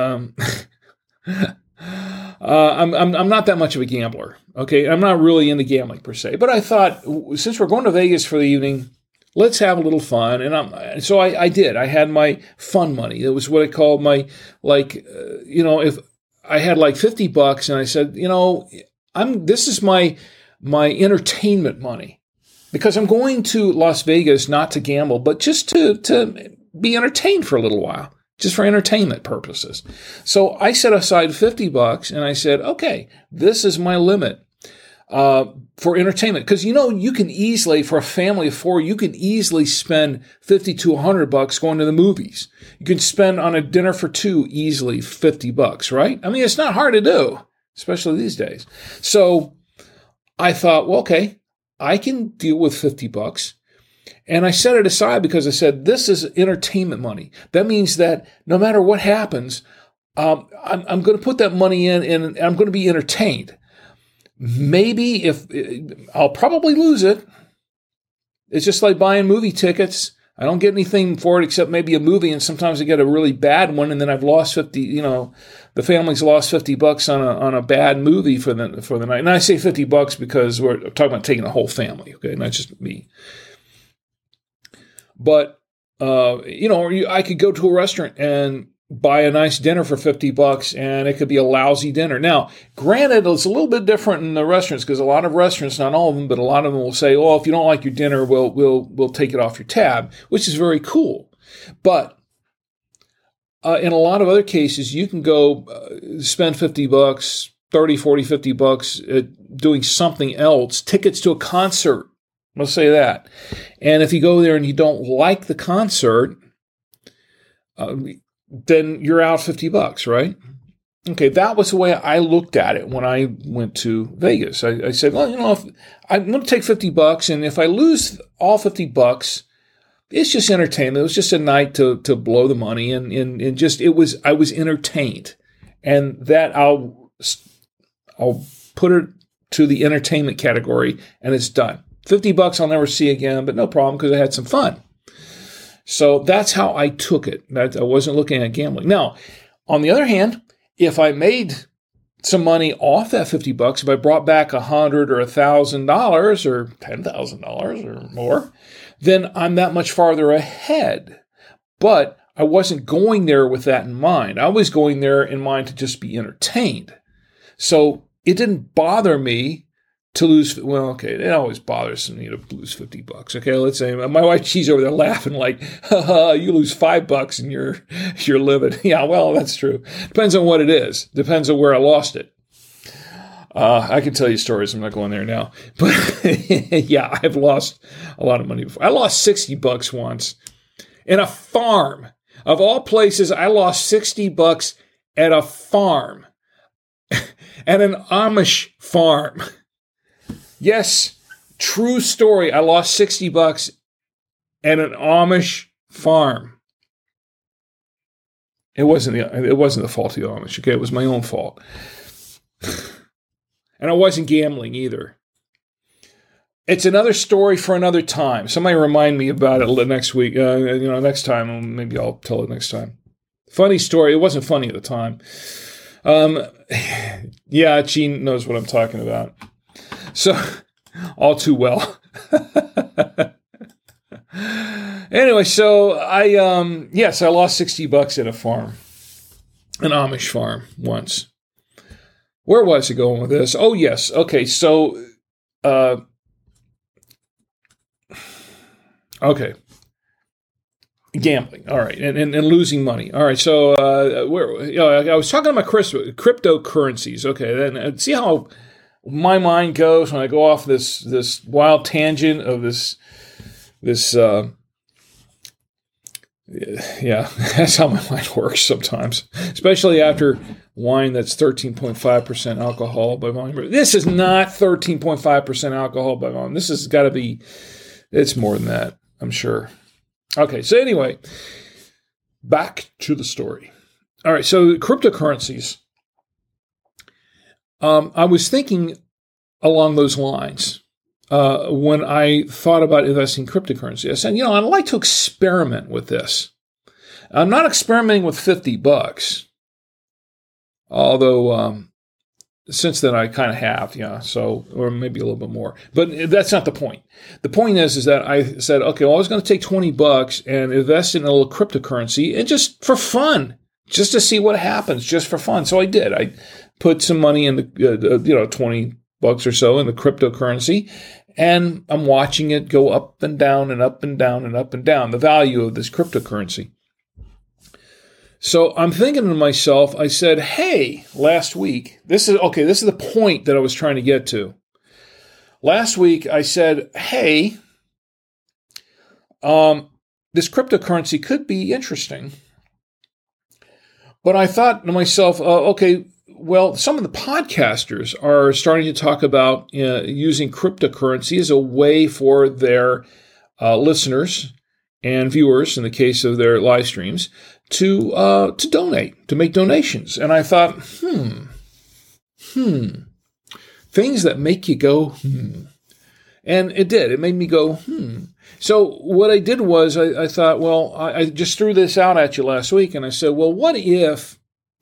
I'm not that much of a gambler, okay? I'm not really into gambling per se, but I thought, since we're going to Vegas for the evening, let's have a little fun. And so I did. I had my fun money. It was what I called my, if I had like $50 and I said, this is my entertainment money, because I'm going to Las Vegas not to gamble, but just to be entertained for a little while, just for entertainment purposes. So I set aside $50 and I said, okay, this is my limit for entertainment. Because, you can easily, for a family of four, you can easily spend $50 to $100 going to the movies. You can spend on a dinner for two easily $50, right? I mean, it's not hard to do, especially these days. So I thought, well, okay, I can deal with $50. And I set it aside because I said, this is entertainment money. That means that no matter what happens, I'm going to put that money in and I'm going to be entertained. Maybe I'll probably lose it. It's just like buying movie tickets. I don't get anything for it except maybe a movie, and sometimes I get a really bad one, and then I've lost the family's lost $50 on a bad movie for the night. And I say $50 because we're talking about taking the whole family, okay, not just me. But I could go to a restaurant and buy a nice dinner for $50 and it could be a lousy dinner. Now, granted, it's a little bit different in the restaurants because a lot of restaurants, not all of them, but a lot of them will say, oh, if you don't like your dinner, we'll take it off your tab, which is very cool. But in a lot of other cases, you can go spend $50, $30, $40, $50 doing something else, tickets to a concert. Let's say that. And if you go there and you don't like the concert, then you're out $50, right? Okay, that was the way I looked at it when I went to Vegas. I said, well, if I'm going to take $50, and if I lose all $50, it's just entertainment. It was just a night to blow the money, and just I was entertained, and that I'll put it to the entertainment category, and it's done. $50 I'll never see again, but no problem because I had some fun. So that's how I took it. I wasn't looking at gambling. Now, on the other hand, if I made some money off that $50, if I brought back $100 or $1,000 or $10,000 or more, then I'm that much farther ahead. But I wasn't going there with that in mind. I was going there in mind to just be entertained. So it didn't bother me to lose, well, okay, it always bothers me to lose $50. Okay, let's say my wife, she's over there laughing like, haha, you lose $5 and you're livid. Yeah, well, that's true. Depends on what it is. Depends on where I lost it. I can tell you stories. I'm not going there now. But yeah, I've lost a lot of money before. I lost $60 once in a farm. Of all places, I lost $60 at a farm. At an Amish farm. Yes, true story. I lost $60 at an Amish farm. It wasn't the fault of the Amish. Okay, it was my own fault, and I wasn't gambling either. It's another story for another time. Somebody remind me about it next week. Next time. Maybe I'll tell it next time. Funny story. It wasn't funny at the time. Yeah, Gene knows what I'm talking about. So, all too well. Anyway, so I lost $60 at a farm, an Amish farm once. Where was I going with this? Oh, yes. Okay, so, okay. Gambling. All right. And losing money. All right. So, I was talking about cryptocurrencies. Okay. Then see how my mind goes when I go off this wild tangent of this, yeah, that's how my mind works sometimes, especially after wine that's 13.5% alcohol by volume. This is not 13.5% alcohol by volume. This has got to be, it's more than that, I'm sure. Okay, so anyway, back to the story. All right, so cryptocurrencies. I was thinking along those lines when I thought about investing in cryptocurrency. I said, I'd like to experiment with this. I'm not experimenting with $50, although since then I kind of have, or maybe a little bit more. But that's not the point. The point is that I said, okay, well, I was going to take $20 and invest in a little cryptocurrency, and just for fun, just to see what happens, just for fun. So I did. I put some money in the, $20 or so in the cryptocurrency, and I'm watching it go up and down and up and down and up and down, the value of this cryptocurrency. So I'm thinking to myself, I said, hey, last week, this is the point that I was trying to get to. Last week, I said, hey, this cryptocurrency could be interesting. But I thought to myself, well, some of the podcasters are starting to talk about using cryptocurrency as a way for their listeners and viewers, in the case of their live streams, to donate, to make donations. And I thought, things that make you go, And it did. It made me go, So what I did was I thought, well, I just threw this out at you last week, and I said, well, what if,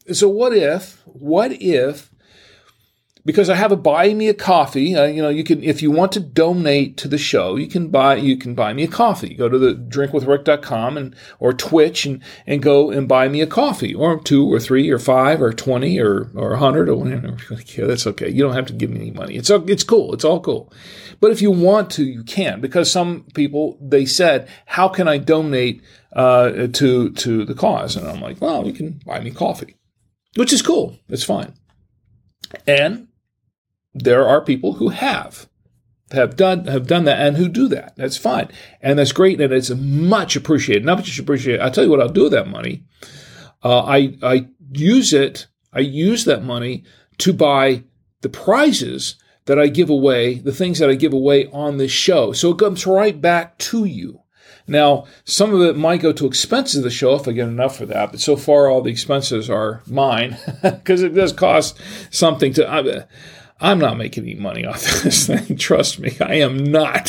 because I have a buy me a coffee, you can, if you want to donate to the show, you can buy me a coffee. Go to the drinkwithrick.com or Twitch and go and buy me a coffee, or 2 or 3 or 5 or 20 or 100 or whatever. Yeah, that's okay. You don't have to give me any money. It's cool. It's all cool. But if you want to, you can, because some people, they said, how can I donate to the cause? And I'm like, well, you can buy me coffee, which is cool. It's fine. And there are people who have done that and who do that. That's fine. And that's great. And it's much appreciated. Not much appreciated. I'll tell you what I'll do with that money. I use that money to buy the prizes that I give away, the things that I give away on this show. So it comes right back to you. Now, some of it might go to expenses of the show if I get enough for that, but so far all the expenses are mine because it does cost something to... I'm not making any money off this thing. Trust me, I am not.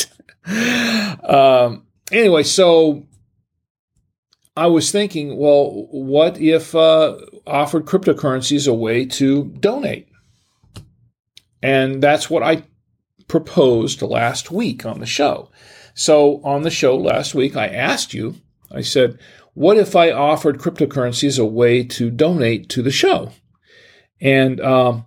Anyway, so I was thinking, well, what if offered cryptocurrency as a way to donate? And that's what I proposed last week on the show. So on the show last week, I asked you, I said, what if I offered cryptocurrency as a way to donate to the show? And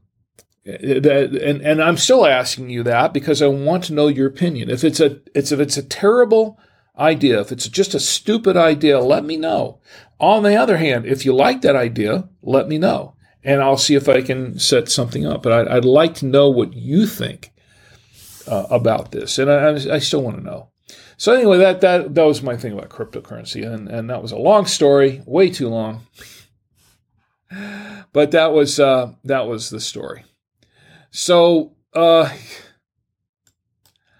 I'm still asking you that because I want to know your opinion. If it's a terrible idea, if it's just a stupid idea, let me know. On the other hand, if you like that idea, let me know, and I'll see if I can set something up. But I'd like to know what you think about this, and I still want to know. So anyway, that was my thing about cryptocurrency, and that was a long story, way too long. But that was the story. So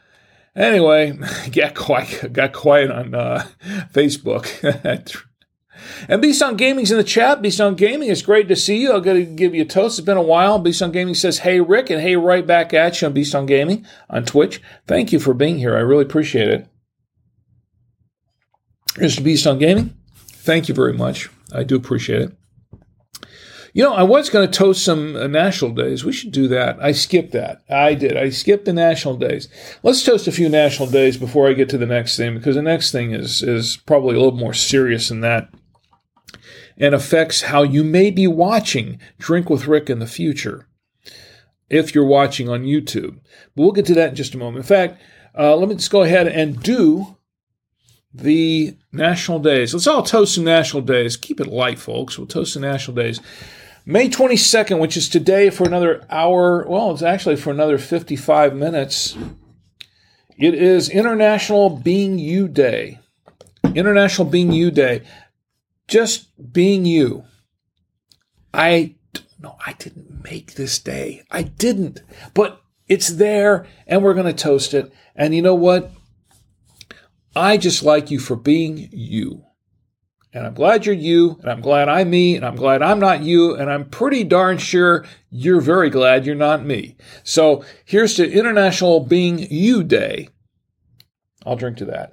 anyway, got quiet on Facebook. And Beast on Gaming's in the chat. Beast on Gaming, it's great to see you. I've got to give you a toast. It's been a while. Beast on Gaming says, hey, Rick, and hey, right back at you on Beast on Gaming on Twitch. Thank you for being here. I really appreciate it. Mr. Beast on Gaming, thank you very much. I do appreciate it. You know, I was going to toast some national days. We should do that. I skipped that. I did. I skipped the national days. Let's toast a few national days before I get to the next thing, because the next thing is probably a little more serious than that and affects how you may be watching Drink with Rick in the future if you're watching on YouTube. But we'll get to that in just a moment. In fact, let me just go ahead and do the national days. Let's all toast some national days. Keep it light, folks. We'll toast the national days. May 22nd, which is today, for another hour. Well, it's actually for another 55 minutes. It is International Being You Day. International Being You Day. Just being you. I didn't make this day. I didn't. But it's there, and we're going to toast it. And you know what? I just like you for being you. And I'm glad you're you, and I'm glad I'm me, and I'm glad I'm not you, and I'm pretty darn sure you're very glad you're not me. So here's to International Being You Day. I'll drink to that.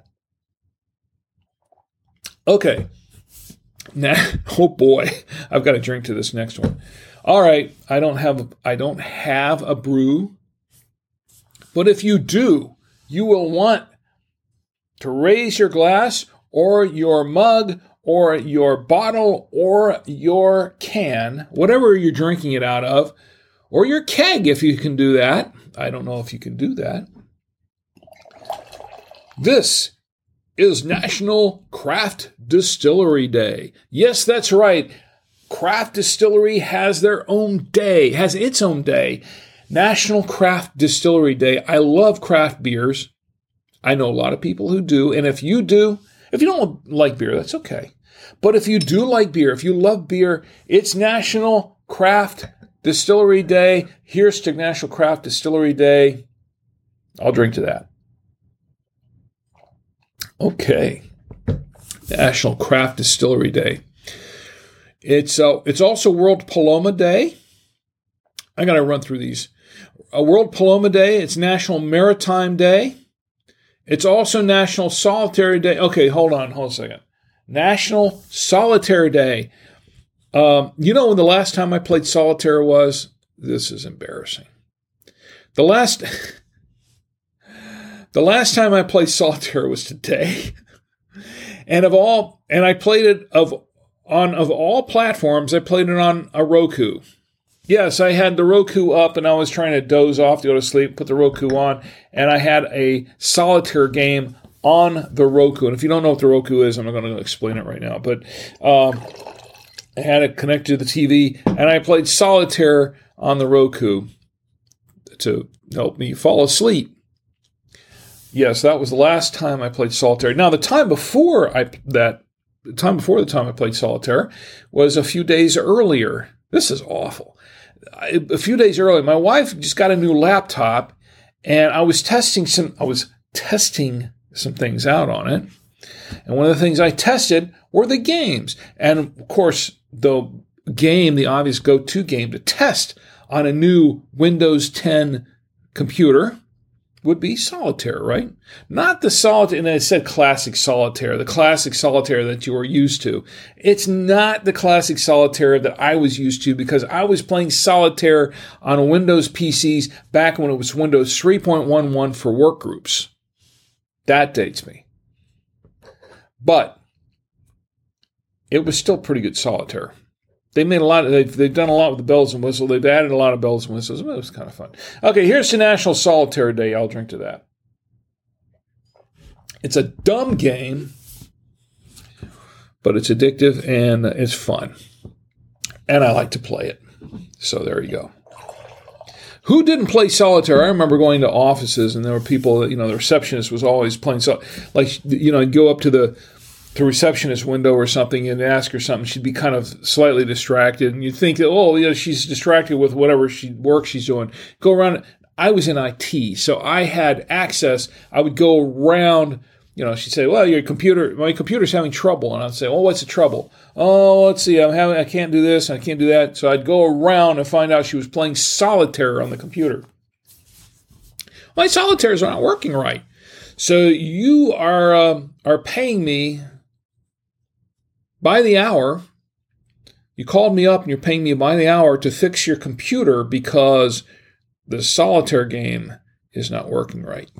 Okay. Now, oh boy, I've got to drink to this next one. All right, I don't have a brew, but if you do, you will want to raise your glass or your mug or your bottle or your can, whatever you're drinking it out of, or your keg if you can do that. I don't know if you can do that. This is National Craft Distillery Day. Yes, that's right. Craft Distillery has their own day, has its own day. National Craft Distillery Day. I love craft beers. I know a lot of people who do, and if you don't like beer, that's okay. But if you do like beer, if you love beer, it's National Craft Distillery Day. Here's to National Craft Distillery Day. I'll drink to that. Okay. National Craft Distillery Day. It's also World Paloma Day. I got to run through these. World Paloma Day. It's National Maritime Day. It's also National Solitaire Day. Okay, hold on a second. National Solitaire Day. You know when the last time I played solitaire was? This is embarrassing. The last time I played solitaire was today. And I played it of all platforms, I played it on a Roku. Yes, I had the Roku up and I was trying to doze off to go to sleep, put the Roku on, and I had a solitaire game on the Roku. And if you don't know what the Roku is, I'm not going to explain it right now. But I had it connected to the TV, and I played solitaire on the Roku to help me fall asleep. Yes, that was the last time I played solitaire. Now, the time before I played solitaire was a few days earlier. This is awful. A few days earlier, my wife just got a new laptop, and I was testing some things out on it. And one of the things I tested were the games. And of course, the obvious go-to game to test on a new Windows 10 computer would be solitaire, right? Not the solitaire, and I said classic solitaire, the classic solitaire that you are used to. It's not the classic solitaire that I was used to, because I was playing solitaire on Windows PCs back when it was Windows 3.11 for work groups. That dates me. But it was still pretty good solitaire. They've done a lot with the bells and whistles. They've added a lot of bells and whistles. It was kind of fun. Okay, here's the National Solitaire Day. I'll drink to that. It's a dumb game, but it's addictive and it's fun. And I like to play it. So there you go. Who didn't play solitaire? I remember going to offices and there were people, the receptionist was always playing I'd go up to the receptionist window or something and ask her something. She'd be kind of slightly distracted. And you'd think that, she's distracted with whatever work she's doing. Go around. I was in IT, so I had access. I would go around, she'd say, well, my computer's having trouble. And I'd say, well, what's the trouble? Oh, let's see, I can't do this, I can't do that. So I'd go around and find out she was playing solitaire on the computer. My solitaires are not working right. So you are paying me by the hour. You called me up and you're paying me by the hour to fix your computer because the solitaire game is not working right.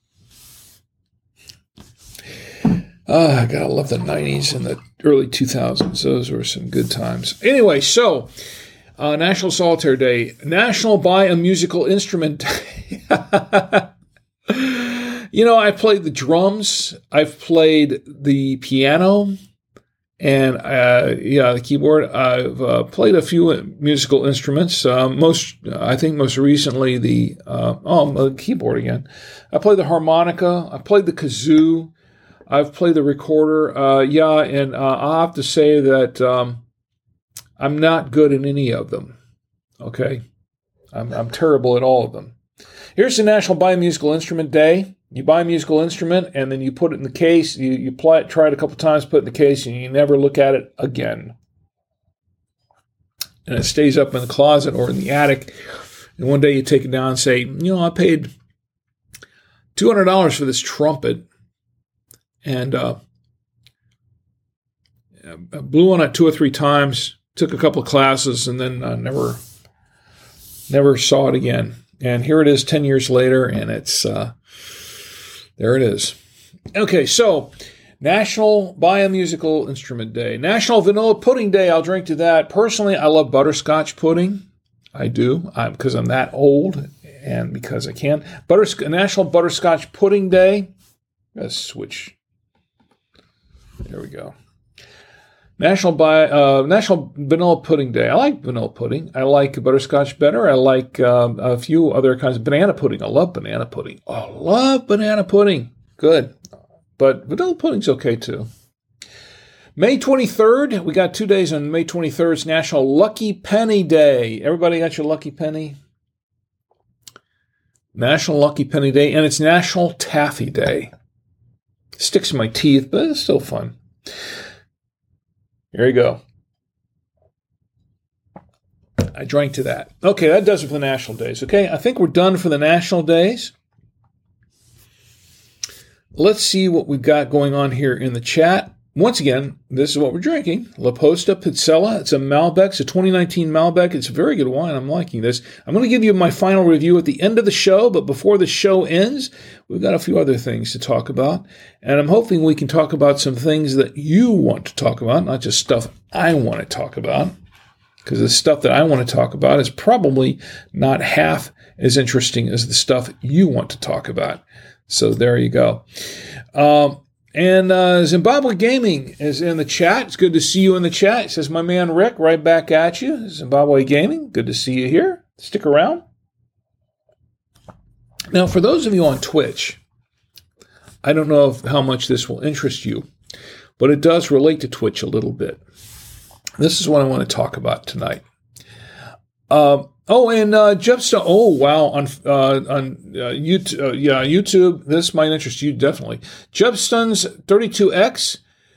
I gotta love the 90s and the early 2000s. Those were some good times. Anyway, so National Solitaire Day, National Buy a Musical Instrument Day. I played the drums. I've played the piano. And, the keyboard. I've played a few musical instruments. Most recently the keyboard again. I played the harmonica. I played the kazoo. I've played the recorder. And I'll have to say that I'm not good at any of them. Okay? I'm terrible at all of them. Here's the National Buy a Musical Instrument Day. You buy a musical instrument, and then you put it in the case. You try it a couple times, put it in the case, and you never look at it again. And it stays up in the closet or in the attic. And one day you take it down and say, I paid $200 for this trumpet, and I blew on it 2 or 3 times, took a couple of classes, and then never saw it again. And here it is 10 years later, and it's... there it is. Okay, so National Buy a Musical Instrument Day. National Vanilla Pudding Day. I'll drink to that. Personally, I love butterscotch pudding. I do, because I'm that old and because I can. National Butterscotch Pudding Day. Let's switch. There we go. National Vanilla Pudding Day. I like vanilla pudding. I like butterscotch better. I like a few other kinds of banana pudding. I love banana pudding. Oh, I love banana pudding. Good. But vanilla pudding's okay too. May 23rd. We got 2 days on May 23rd. It's National Lucky Penny Day. Everybody got your lucky penny? National Lucky Penny Day. And it's National Taffy Day. Sticks in my teeth, but it's still fun. Here you go. I drank to that. Okay, that does it for the national days. Okay, I think we're done for the national days. Let's see what we've got going on here in the chat. Once again, this is what we're drinking. La Posta Pizzella. It's a Malbec. It's a 2019 Malbec. It's a very good wine. I'm liking this. I'm going to give you my final review at the end of the show, but before the show ends, we've got a few other things to talk about. And I'm hoping we can talk about some things that you want to talk about, not just stuff I want to talk about. Because the stuff that I want to talk about is probably not half as interesting as the stuff you want to talk about. So there you go. And Zimbabwe Gaming is in the chat. It's good to see you in the chat. It says, my man Rick, right back at you. Zimbabwe Gaming, good to see you here. Stick around. Now, for those of you on Twitch, I don't know how much this will interest you, but it does relate to Twitch a little bit. This is what I want to talk about tonight. Jepstone. Oh, wow. On YouTube, YouTube, this might interest you definitely. Jepstone's 32X.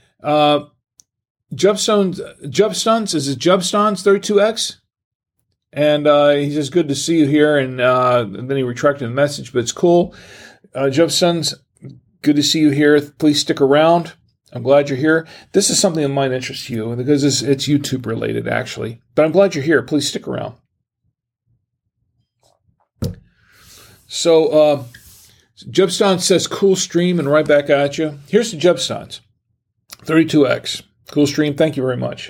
Jepstone's, is it Jepstone's 32X? And he says, good to see you here. And then he retracted the message, but it's cool. Jepstone's, good to see you here. Please stick around. I'm glad you're here. This is something that might interest you because it's YouTube related, actually. But I'm glad you're here. Please stick around. So, Jepstone says, cool stream, and right back at you. Here's the Jepstones. 32X. Cool stream. Thank you very much.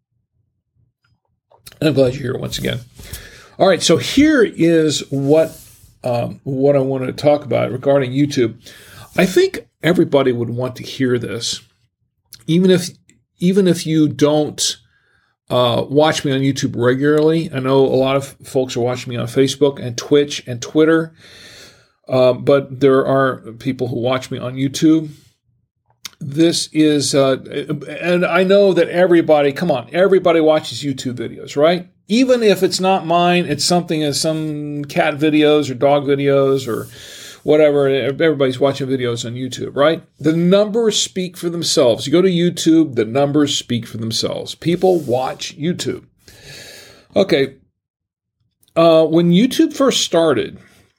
And I'm glad you're here once again. All right, so here is what I want to talk about regarding YouTube. I think everybody would want to hear this, even if you don't watch me on YouTube regularly. I know a lot of folks are watching me on Facebook and Twitch and Twitter, but there are people who watch me on YouTube. This is, and I know that everybody watches YouTube videos, right? Even if it's not mine, it's something as some cat videos or dog videos or whatever. Everybody's watching videos on YouTube, right? The numbers speak for themselves. You go to YouTube, the numbers speak for themselves. People watch YouTube. Okay. When YouTube first started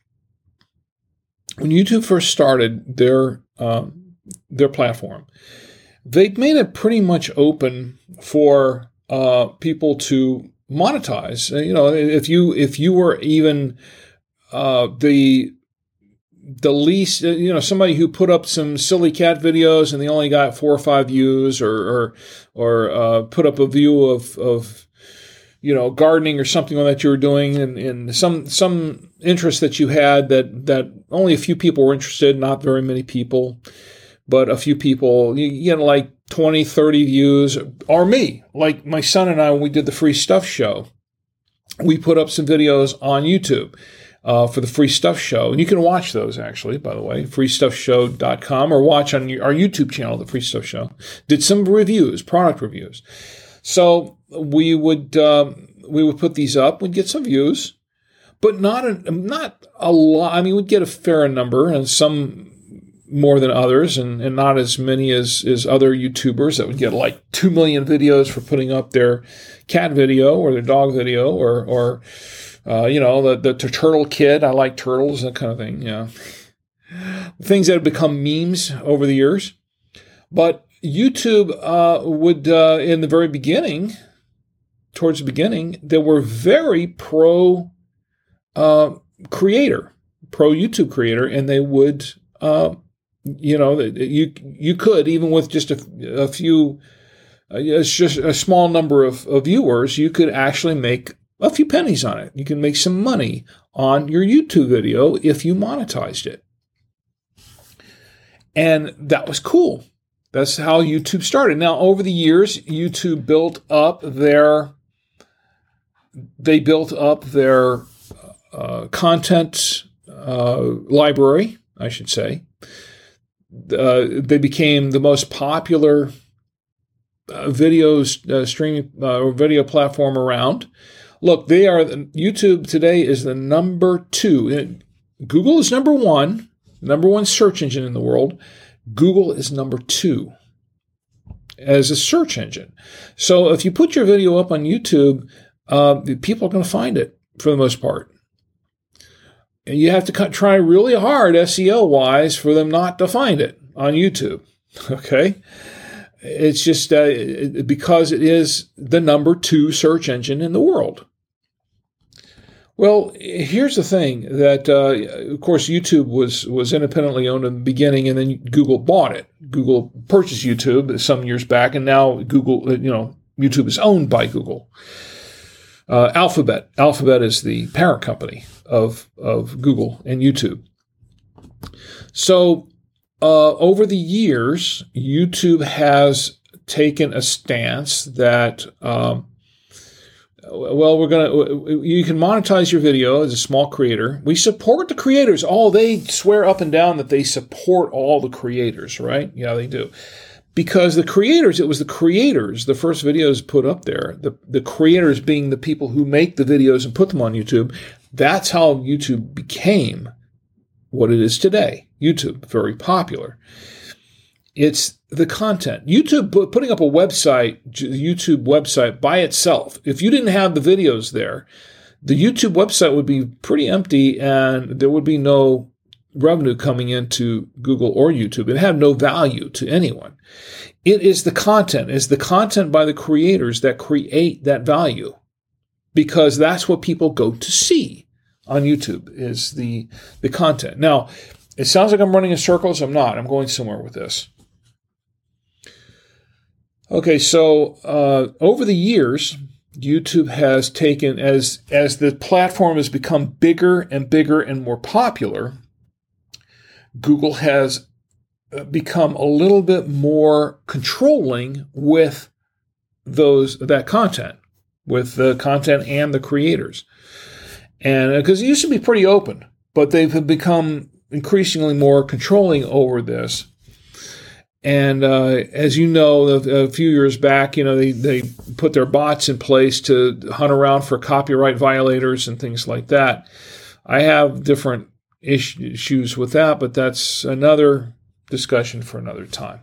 their platform, they made it pretty much open for people to monetize. If you were even the least, somebody who put up some silly cat videos and they only got 4 or 5 views, or put up a view of gardening or something that you were doing, and some interest that you had that only a few people were interested, not very many people, but a few people, you get like 20, 30 views, or me, like my son and I, when we did the Free Stuff Show, we put up some videos on YouTube for the Free Stuff Show. And you can watch those, actually, by the way, freestuffshow.com, or watch on our YouTube channel, the Free Stuff Show. Did some reviews, product reviews. So we would put these up. We'd get some views, but not a lot. I mean, we'd get a fair number, and some more than others, and not as many as other YouTubers that would get like 2 million videos for putting up their cat video or their dog video, or the turtle kid. I like turtles, that kind of thing. Yeah, things that have become memes over the years. But YouTube would, in the very beginning, towards the beginning, they were very pro YouTube creator, and they would. You could, even with just a few, just a small number of viewers, you could actually make a few pennies on it. You can make some money on your YouTube video if you monetized it. And that was cool. That's how YouTube started. Now, over the years, YouTube built up their content library, I should say. They became the most popular video platform around. Look, YouTube today is the number 2. Google is number 1 search engine in the world. Google is number 2 as a search engine. So if you put your video up on YouTube, people are going to find it for the most part. And you have to try really hard SEO-wise for them not to find it on YouTube, okay? It's just because it is the number 2 search engine in the world. Well, here's the thing that, of course, YouTube was independently owned in the beginning, and then Google bought it. Google purchased YouTube some years back, and now YouTube is owned by Google. Alphabet is the parent company of Google and YouTube. So over the years, YouTube has taken a stance that you can monetize your video as a small creator. We support the creators. They swear up and down that they support all the creators, right? Yeah, they do. Because it was the creators, the first videos put up there, the creators being the people who make the videos and put them on YouTube. That's how YouTube became what it is today. YouTube, very popular. It's the content. YouTube, putting up a website, the YouTube website by itself, if you didn't have the videos there, the YouTube website would be pretty empty, and there would be no revenue coming into Google or YouTube. It had no value to anyone. It is the content. It's the content by the creators that create that value, because that's what people go to see on YouTube is the content. Now, it sounds like I'm running in circles. I'm not. I'm going somewhere with this. Okay, so over the years, YouTube has taken, as the platform has become bigger and bigger and more popular, Google has become a little bit more controlling with that content, with the content and the creators. And because it used to be pretty open, but they've become increasingly more controlling over this. And as you know, a few years back, they put their bots in place to hunt around for copyright violators and things like that. I have different issues with that, but that's another discussion for another time.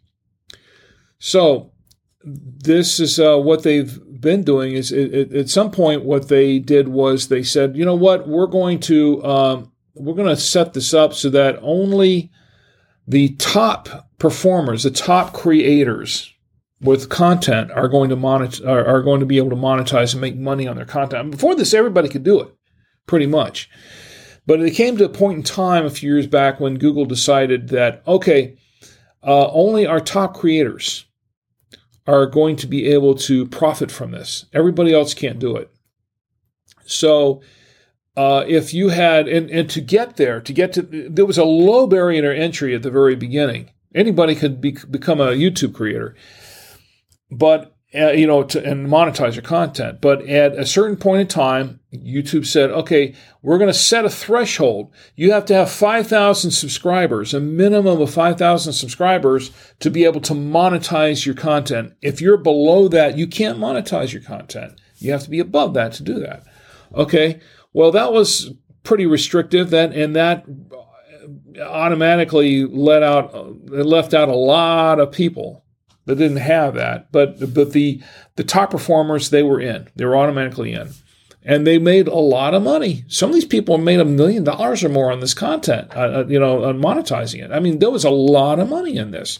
So this is what they've been doing. Is at some point what they did was they said, you know what, we're going to set this up so that only the top performers, the top creators with content are going to be able to monetize and make money on their content. Before this, everybody could do it, pretty much. But it came to a point in time a few years back when Google decided that, okay, only our top creators are going to be able to profit from this. Everybody else can't do it. So if you had, and to get to, there was a low barrier to entry at the very beginning. Anybody could become a YouTube creator, but and monetize your content. But at a certain point in time, YouTube said, okay, we're going to set a threshold. You have to have 5,000 subscribers, a minimum of 5,000 subscribers to be able to monetize your content. If you're below that, you can't monetize your content. You have to be above that to do that. Okay, well, that was pretty restrictive, and that automatically left out a lot of people that didn't have that, but the top performers, they were automatically in, and they made a lot of money. Some of these people made $1 million or more on this content, on monetizing it. I mean, there was a lot of money in this.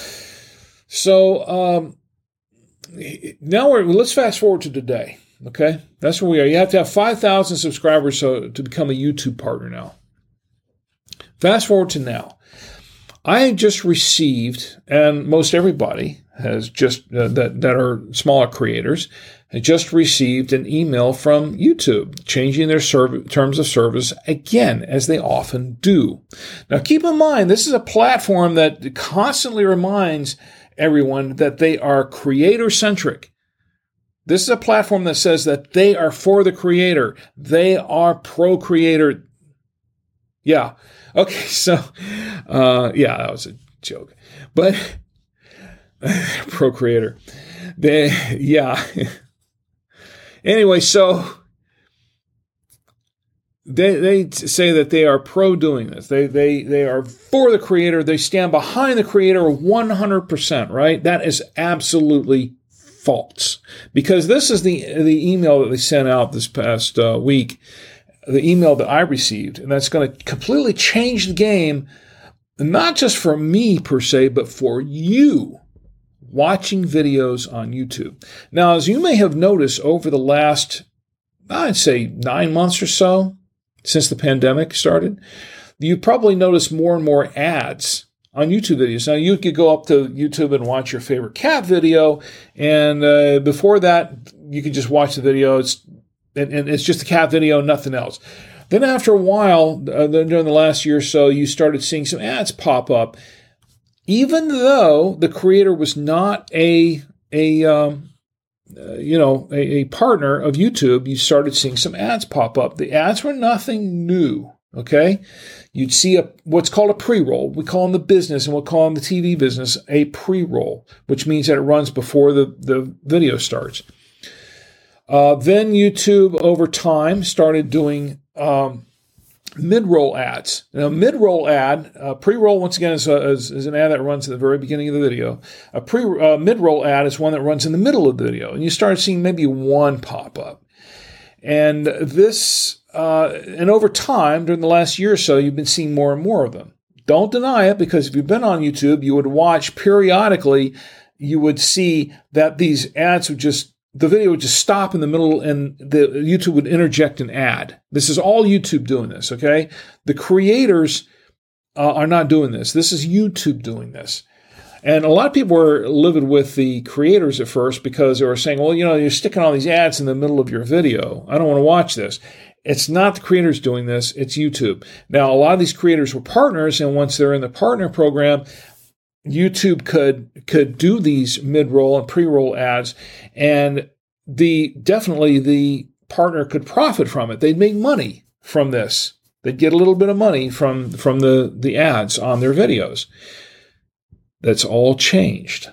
So now let's fast forward to today. Okay, that's where we are. You have to have 5,000 subscribers to become a YouTube partner now. Fast forward to now. I just received, and most everybody has just that are smaller creators, has just received an email from YouTube changing their terms of service again, as they often do. Now, keep in mind, this is a platform that constantly reminds everyone that they are creator-centric. This is a platform that says that they are for the creator. They are pro-creator. Yeah. Okay, so, that was a joke. But, pro-creator. Anyway, so, they say that they are pro-doing this. They are for the creator. They stand behind the creator 100%, right? That is absolutely false. Because this is the email that they sent out this past week. The email that I received, and that's going to completely change the game, not just for me per se, but for you watching videos on YouTube. Now, as you may have noticed over the last, I'd say 9 months or so, since the pandemic started, you probably noticed more and more ads on YouTube videos. Now, you could go up to YouTube and watch your favorite cat video, and before that, you could just watch the video. And it's just a cat video, nothing else. Then after a while, during the last year or so, you started seeing some ads pop up. Even though the creator was not a partner of YouTube, you started seeing some ads pop up. The ads were nothing new, okay? You'd see what's called a pre-roll. We call in the business, and we'll call in the TV business a pre-roll, which means that it runs before the video starts. Then YouTube, over time, started doing mid-roll ads. Now, mid-roll ad, pre-roll, once again, is an ad that runs at the very beginning of the video. A mid-roll ad is one that runs in the middle of the video. And you start seeing maybe one pop up. And this, and over time, during the last year or so, you've been seeing more and more of them. Don't deny it, because if you've been on YouTube, you would watch periodically, you would see that these ads the video would just stop in the middle, and the YouTube would interject an ad. This is all YouTube doing this, okay? The creators are not doing this. This is YouTube doing this. And a lot of people were livid with the creators at first because they were saying, well, you're sticking all these ads in the middle of your video. I don't want to watch this. It's not the creators doing this. It's YouTube. Now, a lot of these creators were partners, and once they're in the partner program, YouTube could do these mid-roll and pre-roll ads, and definitely the partner could profit from it. They'd make money from this. They'd get a little bit of money from the ads on their videos. That's all changed.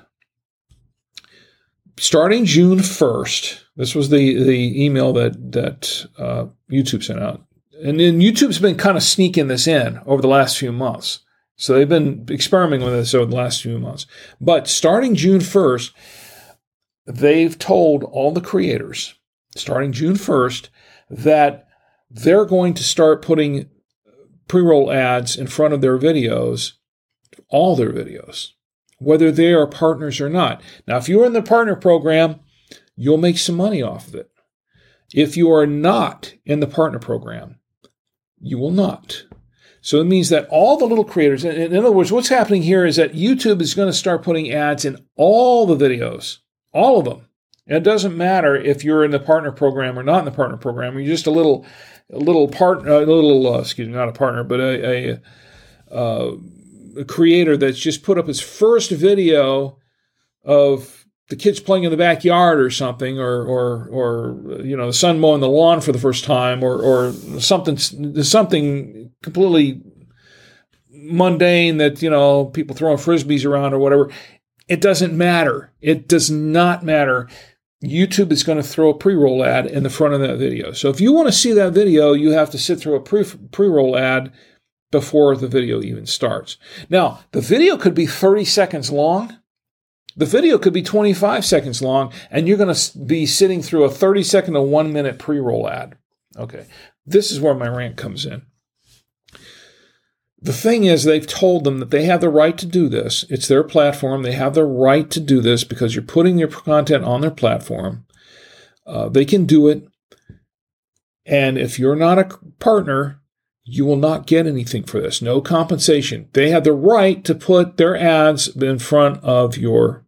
Starting June 1st, this was the email that YouTube sent out. and then YouTube's been kind of sneaking this in over the last few months. So they've been experimenting with this over the last few months. But starting June 1st, they've told all the creators, starting June 1st, that they're going to start putting pre-roll ads in front of their videos, all their videos, whether they are partners or not. Now, if you're in the partner program, you'll make some money off of it. If you are not in the partner program, you will not. So it means that all the little creators, in other words, what's happening here is that YouTube is going to start putting ads in all the videos, all of them. And it doesn't matter if you're in the partner program or not in the partner program. You're just not a partner, but a creator that's just put up his first video of the kids playing in the backyard or something, or the son mowing the lawn for the first time, or something completely mundane that, people throwing frisbees around or whatever. It doesn't matter. It does not matter. YouTube is going to throw a pre-roll ad in the front of that video. So if you want to see that video, you have to sit through a pre-roll ad before the video even starts. Now, the video could be 30 seconds long. The video could be 25 seconds long, and you're going to be sitting through a 30-second to 1-minute pre-roll ad. Okay, this is where my rant comes in. The thing is, they've told them that they have the right to do this. It's their platform. They have the right to do this because you're putting your content on their platform. They can do it. And if you're not a partner, you will not get anything for this. No compensation. They have the right to put their ads in front of your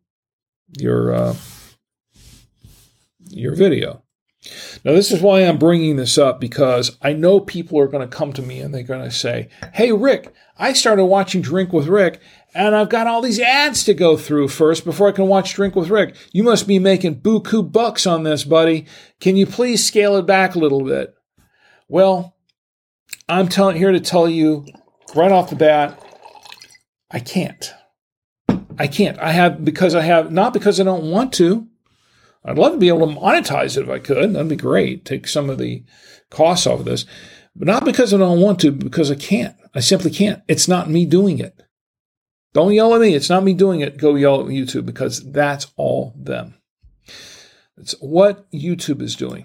video. Now, this is why I'm bringing this up, because I know people are going to come to me and they're going to say, hey, Rick, I started watching Drink with Rick, and I've got all these ads to go through first before I can watch Drink with Rick. You must be making buku bucks on this, buddy. Can you please scale it back a little bit? Well, I'm here to tell you right off the bat, I can't. Not because I don't want to. I'd love to be able to monetize it if I could. That'd be great. Take some of the costs off of this. But not because I don't want to, because I can't. I simply can't. It's not me doing it. Don't yell at me. It's not me doing it. Go yell at YouTube, because that's all them. It's what YouTube is doing.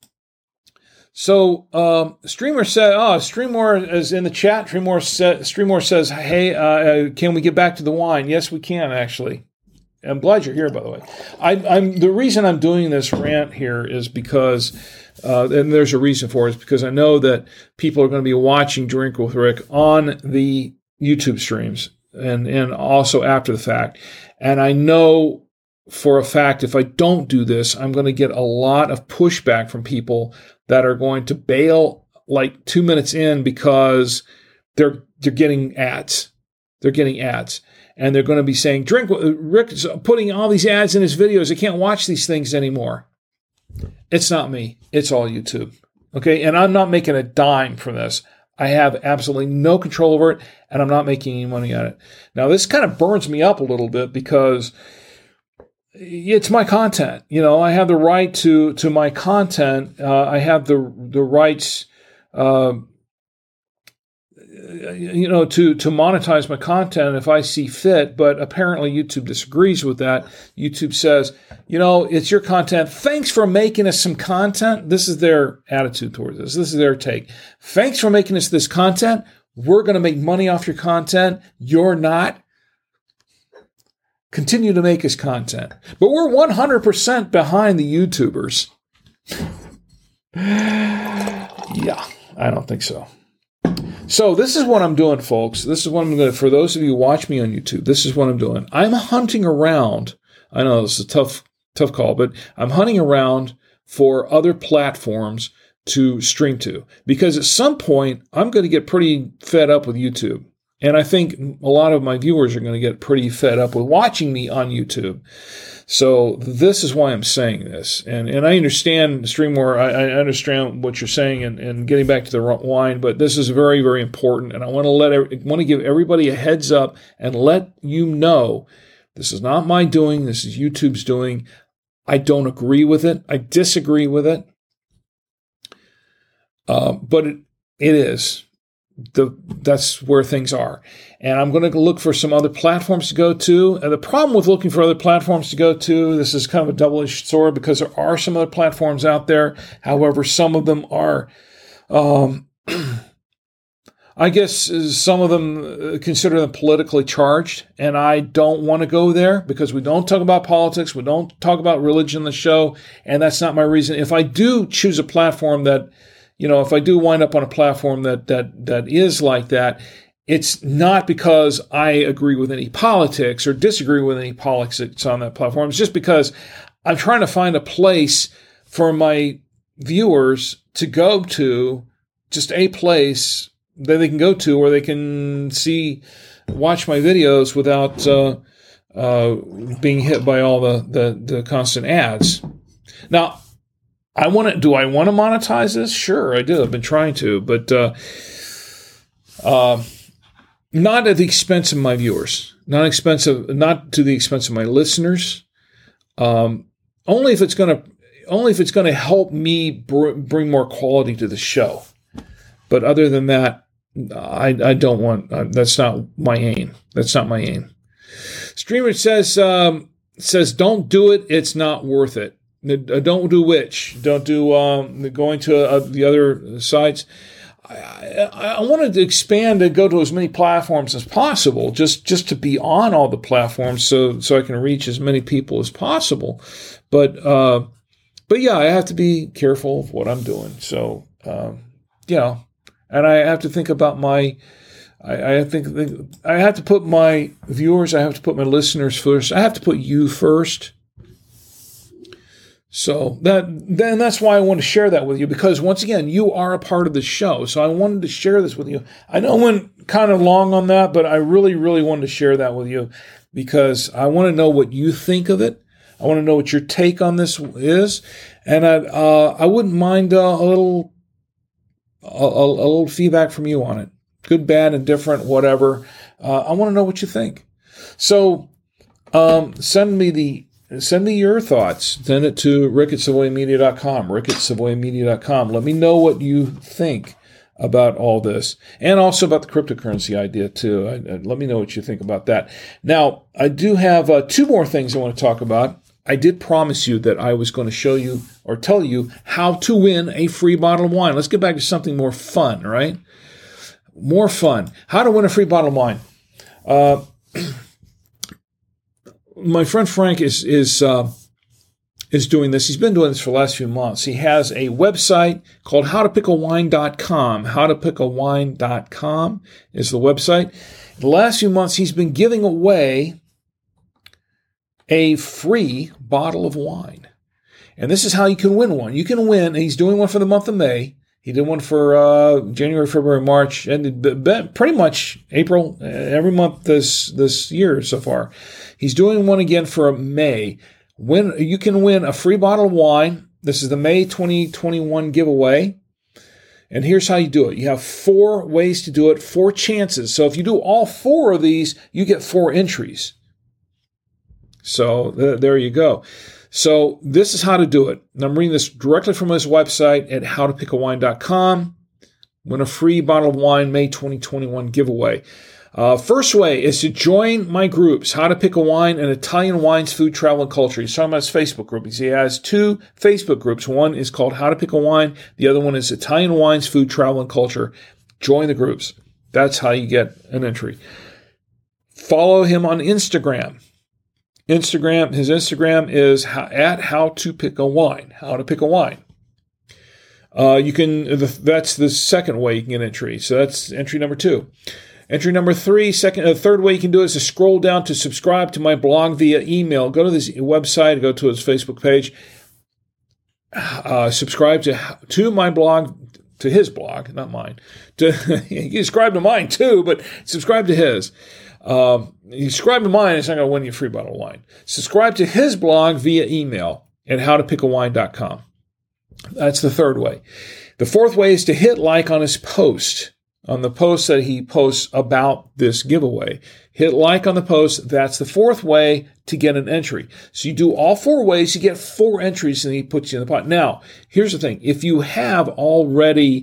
So Streamer said, Streamore is in the chat. Streamore says, hey, can we get back to the wine? Yes, we can, actually. I'm glad you're here, by the way. The reason I'm doing this rant here is because, and there's a reason for it, is because I know that people are going to be watching Drink with Rick on the YouTube streams and also after the fact. And I know for a fact, if I don't do this, I'm going to get a lot of pushback from people that are going to bail like 2 minutes in because they're getting ads. They're getting ads. And they're going to be saying, Rick's putting all these ads in his videos. I can't watch these things anymore. It's not me. It's all YouTube. Okay? And I'm not making a dime from this. I have absolutely no control over it, and I'm not making any money on it. Now, this kind of burns me up a little bit because it's my content. I have the right to my content. I have the rights to monetize my content if I see fit, but apparently YouTube disagrees with that. YouTube says, it's your content. Thanks for making us some content. This is their attitude towards this. This is their take. Thanks for making us this content. We're going to make money off your content. You're not. Continue to make us content. But we're 100% behind the YouTubers. Yeah, I don't think so. So this is what I'm doing, folks. This is what I'm doing. For those of you who watch me on YouTube, this is what I'm doing. I'm hunting around. I know this is a tough call, but I'm hunting around for other platforms to stream to. Because at some point, I'm going to get pretty fed up with YouTube. And I think a lot of my viewers are going to get pretty fed up with watching me on YouTube. So this is why I'm saying this. And I understand, Streamware, I understand what you're saying and getting back to the wine, but this is very, very important. And I want to give everybody a heads up and let you know this is not my doing. This is YouTube's doing. I don't agree with it. I disagree with it. But it is. That's where things are. And I'm going to look for some other platforms to go to. And the problem with looking for other platforms to go to, this is kind of a double-edged sword because there are some other platforms out there. However, some of them are, I guess some of them consider them politically charged. And I don't want to go there because we don't talk about politics. We don't talk about religion on the show. And that's not my reason. If I do choose a platform that, if I do wind up on a platform that is like that, it's not because I agree with any politics or disagree with any politics on that platform. It's just because I'm trying to find a place for my viewers to go to, just a place that they can go to where they can watch my videos without being hit by all the constant ads. Now, do I want to monetize this? Sure, I do. I've been trying to, but not at the expense of my viewers, not to the expense of my listeners. Only if it's going to help me bring more quality to the show. But other than that, I don't want. That's not my aim. That's not my aim. Streamer says don't do it. It's not worth it. Don't do which? Don't do going to the other sites. I wanted to expand and go to as many platforms as possible, just to be on all the platforms, so I can reach as many people as possible. But yeah, I have to be careful of what I'm doing. So and I have to think about I have to put my viewers, I have to put my listeners first. I have to put you first. So that's why I want to share that with you, because once again, you are a part of the show. So I wanted to share this with you. I know I went kind of long on that, but I really, really wanted to share that with you because I want to know what you think of it. I want to know what your take on this is, and I wouldn't mind a little feedback from you on it, good, bad, indifferent, whatever. I want to know what you think. So send me your thoughts. Send it to rick@savoymedia.com, rick@savoymedia.com. Let me know what you think about all this, and also about the cryptocurrency idea too. Let me know what you think about that. Now, I do have 2 more things I want to talk about. I did promise you that I was going to show you or tell you how to win a free bottle of wine. Let's get back to something more fun, right? More fun. How to win a free bottle of wine. My friend Frank is doing this. He's been doing this for the last few months. He has a website called howtopickwine.com. Howtopickwine.com is the website. The last few months, he's been giving away a free bottle of wine. And this is how you can win one. You can win, and he's doing one for the month of May. He did one for January, February, March, and pretty much April, every month this year so far. He's doing one again for May. You can win a free bottle of wine. This is the May 2021 giveaway. And here's how you do it. You have 4 ways to do it, 4 chances. So if you do all 4 of these, you get 4 entries. So there you go. So this is how to do it. And I'm reading this directly from his website at howtopickwine.com. Win a free bottle of wine, May 2021 giveaway. First way is to join my groups, How to Pick a Wine and Italian Wines, Food, Travel, and Culture. He's talking about his Facebook group. He has 2 Facebook groups. One is called How to Pick a Wine. The other one is Italian Wines, Food, Travel, and Culture. Join the groups. That's how you get an entry. Follow him on Instagram. His Instagram is at How to Pick a Wine. How to Pick a Wine. That's the second way you can get entry. So that's entry number 2. Entry number 3, third way you can do it is to scroll down to subscribe to my blog via email. Go to this website, go to his Facebook page, subscribe to my blog, to his blog, not mine. You can subscribe to mine too, but subscribe to his. You subscribe to mine, it's not going to win you a free bottle of wine. Subscribe to his blog via email at howtopickwine.com. That's the third way. The fourth way is to hit like on his post. On the post that he posts about this giveaway. Hit like on the post. That's the fourth way to get an entry. So you do all 4 ways, you get 4 entries, and he puts you in the pot. Now, here's the thing. If you have already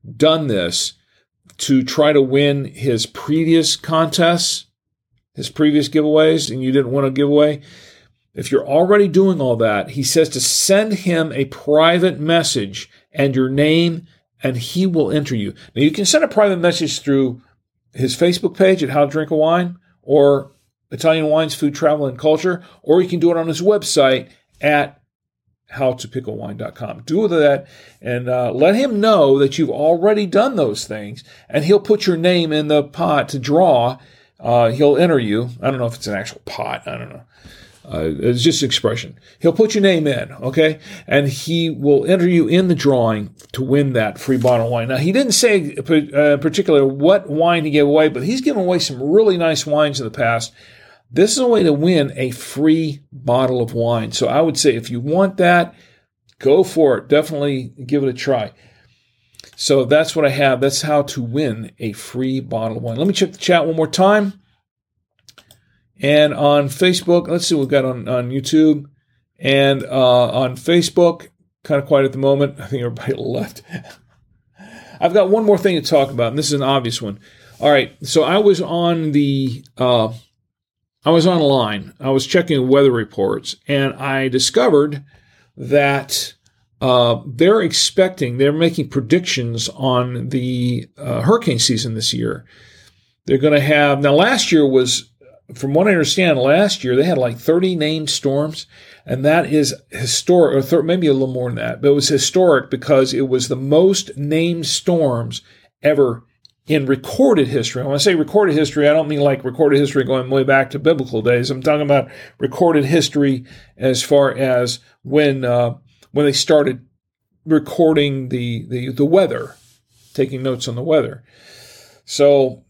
done this to try to win his previous contests, his previous giveaways, and you didn't want a giveaway, if you're already doing all that, he says to send him a private message and your name, and he will enter you. Now, you can send a private message through his Facebook page at How to Drink a Wine, or Italian Wines, Food, Travel, and Culture, or you can do it on his website at howtopicklewine.com. Do that and let him know that you've already done those things, and he'll put your name in the pot to draw. He'll enter you. I don't know if it's an actual pot. I don't know. It's just an expression. He'll put your name in, okay? And he will enter you in the drawing to win that free bottle of wine. Now, he didn't say particularly what wine he gave away, but he's given away some really nice wines in the past. This is a way to win a free bottle of wine. So I would say if you want that, go for it. Definitely give it a try. So that's what I have. That's how to win a free bottle of wine. Let me check the chat one more time. And on Facebook, let's see what we've got on YouTube. And on Facebook, kind of quiet at the moment. I think everybody left. I've got one more thing to talk about, and this is an obvious one. All right, so I was on online. I was checking weather reports, and I discovered that they're making predictions on the hurricane season this year. They're going to have, now last year was, from what I understand, last year they had like 30 named storms, and that is historic, or maybe a little more than that, but it was historic because it was the most named storms ever in recorded history. When I say recorded history, I don't mean like recorded history going way back to biblical days. I'm talking about recorded history as far as when they started recording the weather, taking notes on the weather. So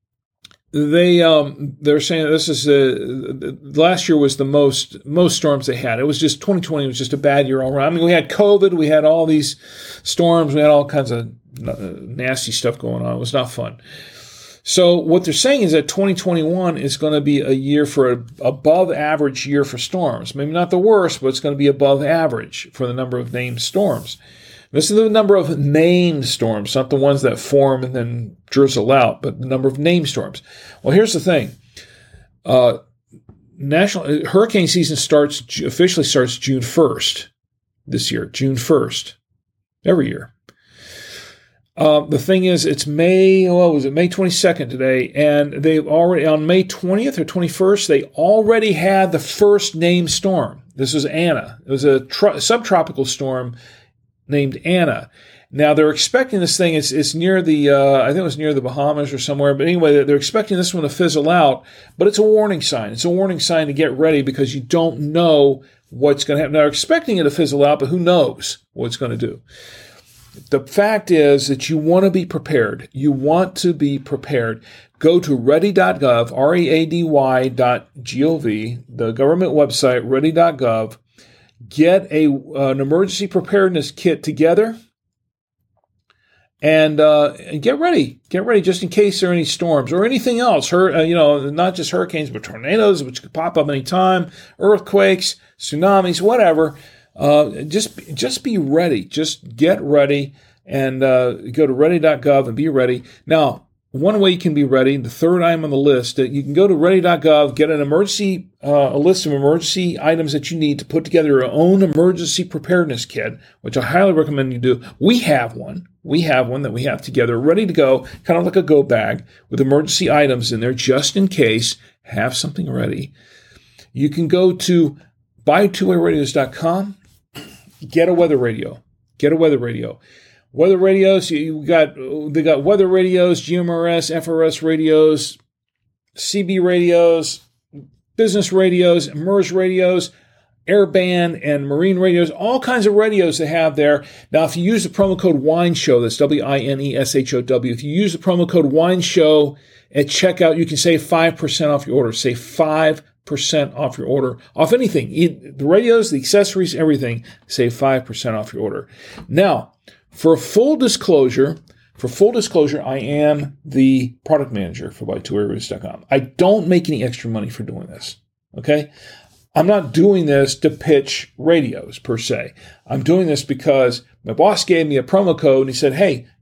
they're saying this is last year was the most storms they had. It was just 2020 was just a bad year all around. I mean, we had COVID, we had all these storms, we had all kinds of nasty stuff going on. It was not fun. So what they're saying is that 2021 is going to be a year for an above average year for storms. Maybe not the worst, but it's going to be above average for the number of named storms. This is the number of named storms, not the ones that form and then drizzle out, but the number of named storms. Well, here's the thing. National hurricane season officially starts June 1st this year, June 1st, every year. The thing is, it's May 22nd today, and they've already, on May 20th or 21st, they already had the first named storm. This was Anna. It was a subtropical storm named Anna. Now they're expecting this thing. It's near the I think it was near the Bahamas or somewhere. But anyway, they're expecting this one to fizzle out. But it's a warning sign. It's a warning sign to get ready because you don't know what's going to happen. Now they're expecting it to fizzle out, but who knows what it's going to do? The fact is that you want to be prepared. You want to be prepared. Go to ready.gov, ready.gov, the government website, ready.gov. Get an emergency preparedness kit together and get ready. Get ready just in case there are any storms or anything else. Not just hurricanes, but tornadoes, which could pop up anytime, earthquakes, tsunamis, whatever. Just be ready. Just get ready and go to ready.gov and be ready. Now, one way you can be ready, the third item on the list, you can go to ready.gov, get an emergency, a list of emergency items that you need to put together your own emergency preparedness kit, which I highly recommend you do. We have one. We have one that we have together, ready to go, kind of like a go bag with emergency items in there, just in case. Have something ready. You can go to buy2wayradios.com, get a weather radio. Get a weather radio. Weather radios, they got weather radios, GMRS, FRS radios, CB radios, business radios, MERS radios, airband and marine radios, all kinds of radios they have there. Now, if you use the promo code WINESHOW, that's WINESHOW, if you use the promo code WINESHOW at checkout, you can save 5% off your order. Save 5% off your order, off anything. The radios, the accessories, everything, save 5% off your order. Now, For full disclosure, I am the product manager for buy2wayradios.com. I don't make any extra money for doing this, okay? I'm not doing this to pitch radios, per se. I'm doing this because my boss gave me a promo code, and he said, hey,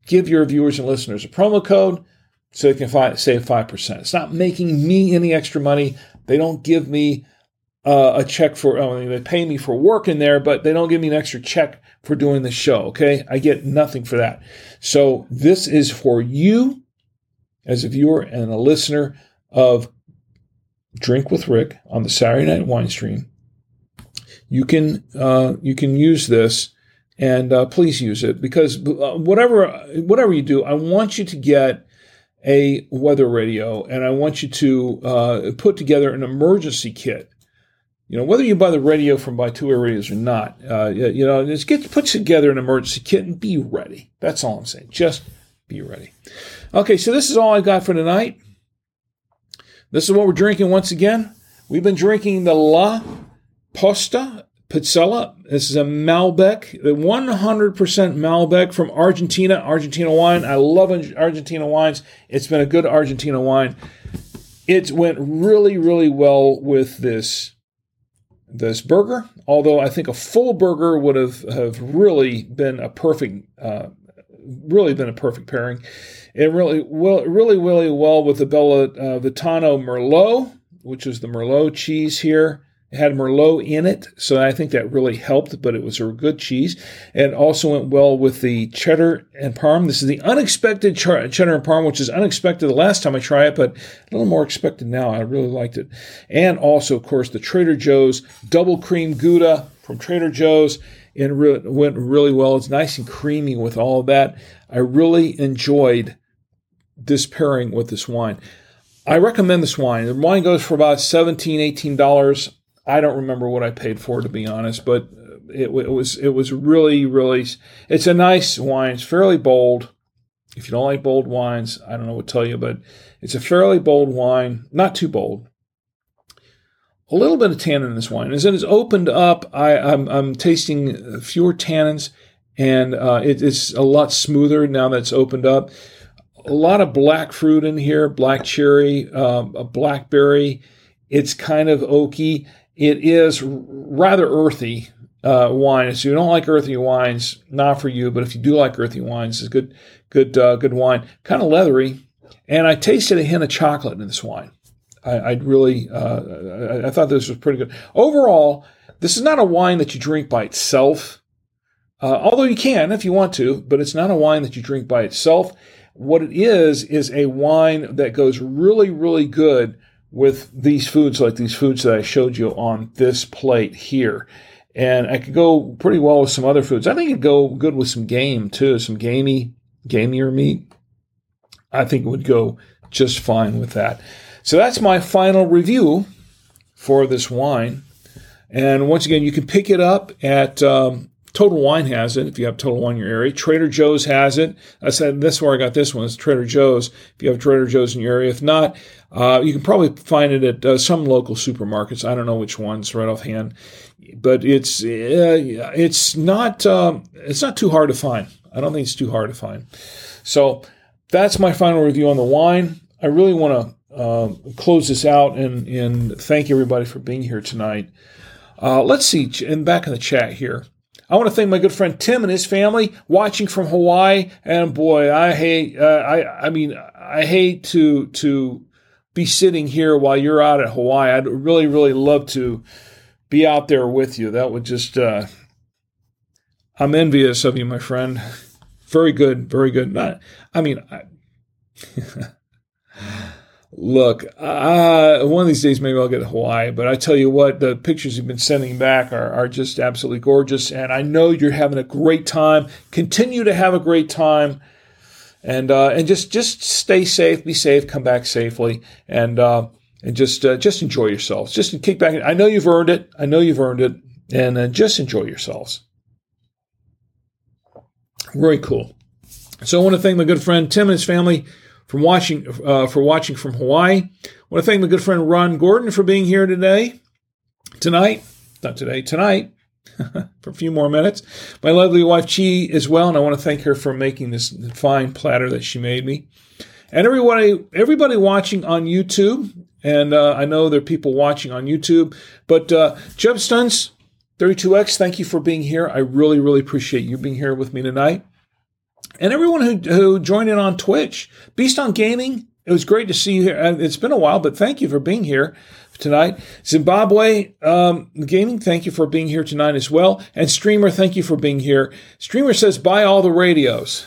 give your viewers and listeners a promo code so they can save 5%. It's not making me any extra money. They don't give me a check they pay me for work in there, but they don't give me an extra check for doing the show, okay? I get nothing for that. So this is for you as a viewer and a listener of Drink with Rick on the Saturday Night Wine Stream. You can use this, and please use it, because whatever you do, I want you to get a weather radio, and I want you to put together an emergency kit. Whether you buy the radio from Buy Two Way Radios or not, just put together an emergency kit and be ready. That's all I'm saying. Just be ready. Okay, so this is all I got for tonight. This is what we're drinking once again. We've been drinking the La Posta Pizzella. This is a Malbec, the 100% Malbec from Argentina. Argentina wine. I love Argentina wines. It's been a good Argentina wine. It went really, really well with this burger, although I think a full burger would have really been a perfect pairing. It really well with the Bella Vitano Merlot, which is the Merlot cheese here. It had Merlot in it, so I think that really helped, but it was a good cheese. And also went well with the cheddar and parm. This is the unexpected cheddar and parm, which is unexpected the last time I tried it, but a little more expected now. I really liked it. And also, of course, the Trader Joe's double cream Gouda from Trader Joe's. It went really well. It's nice and creamy with all of that. I really enjoyed this pairing with this wine. I recommend this wine. The wine goes for about $17, $18. I don't remember what I paid for it, to be honest, but it was really, really, it's a nice wine. It's fairly bold. If you don't like bold wines, I don't know what to tell you, but it's a fairly bold wine, not too bold. A little bit of tannin in this wine. As it is opened up, I'm tasting fewer tannins, and it's a lot smoother now that it's opened up. A lot of black fruit in here, black cherry, a blackberry. It's kind of oaky. It is rather earthy wine. So you don't like earthy wines, not for you. But if you do like earthy wines, it's good wine. Kind of leathery, and I tasted a hint of chocolate in this wine. I thought this was pretty good. Overall, this is not a wine that you drink by itself, although you can if you want to. But it's not a wine that you drink by itself. What it is a wine that goes really, really good with these foods, like these foods that I showed you on this plate here. And I could go pretty well with some other foods. I think it'd go good with some game, too, some gamier meat. I think it would go just fine with that. So that's my final review for this wine. And once again, you can pick it up at Total Wine has it, if you have Total Wine in your area. Trader Joe's has it. I said that's where I got this one. It's Trader Joe's, if you have Trader Joe's in your area. If not, you can probably find it at some local supermarkets. I don't know which ones right offhand, but it's not too hard to find. I don't think it's too hard to find. So that's my final review on the wine. I really want to close this out and thank everybody for being here tonight. Let's see, and back in the chat here. I want to thank my good friend Tim and his family watching from Hawaii. And boy, I hate to be sitting here while you're out at Hawaii. I'd really, really love to be out there with you. That would just, I'm envious of you, my friend. Very good, very good. Look, one of these days maybe I'll get to Hawaii, but I tell you what, the pictures you've been sending back are just absolutely gorgeous, and I know you're having a great time. Continue to have a great time, and just stay safe, be safe, come back safely, and just enjoy yourselves. Just kick back. I know you've earned it. And just enjoy yourselves. Very cool. So I want to thank my good friend Tim and his family for watching from Hawaii. I want to thank my good friend Ron Gordon for being here tonight, for a few more minutes. My lovely wife Chi as well, and I want to thank her for making this fine platter that she made me. And everybody watching on YouTube, and I know there are people watching on YouTube, but Jeb Stunts, 32X, thank you for being here. I really, really appreciate you being here with me tonight. And everyone who joined in on Twitch. Beast on Gaming, it was great to see you here. It's been a while, but thank you for being here tonight. Zimbabwe Gaming, thank you for being here tonight as well. And Streamer, thank you for being here. Streamer says, buy all the radios.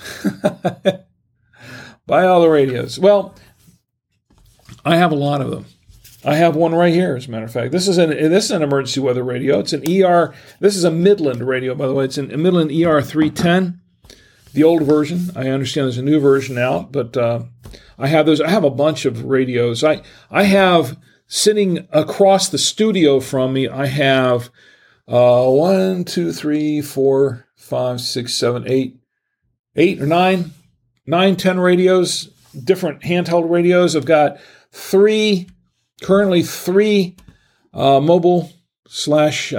Buy all the radios. Well, I have a lot of them. I have one right here, as a matter of fact. This is an emergency weather radio. It's an ER. This is a Midland radio, by the way. It's a Midland ER 310. The old version. I understand there's a new version out, but I have those. I have a bunch of radios. I have sitting across the studio from me. I have 1, 2, 3, 4, 5, 6, 7, 8 or 9, 10 radios, different handheld radios. I've got currently three mobile slash.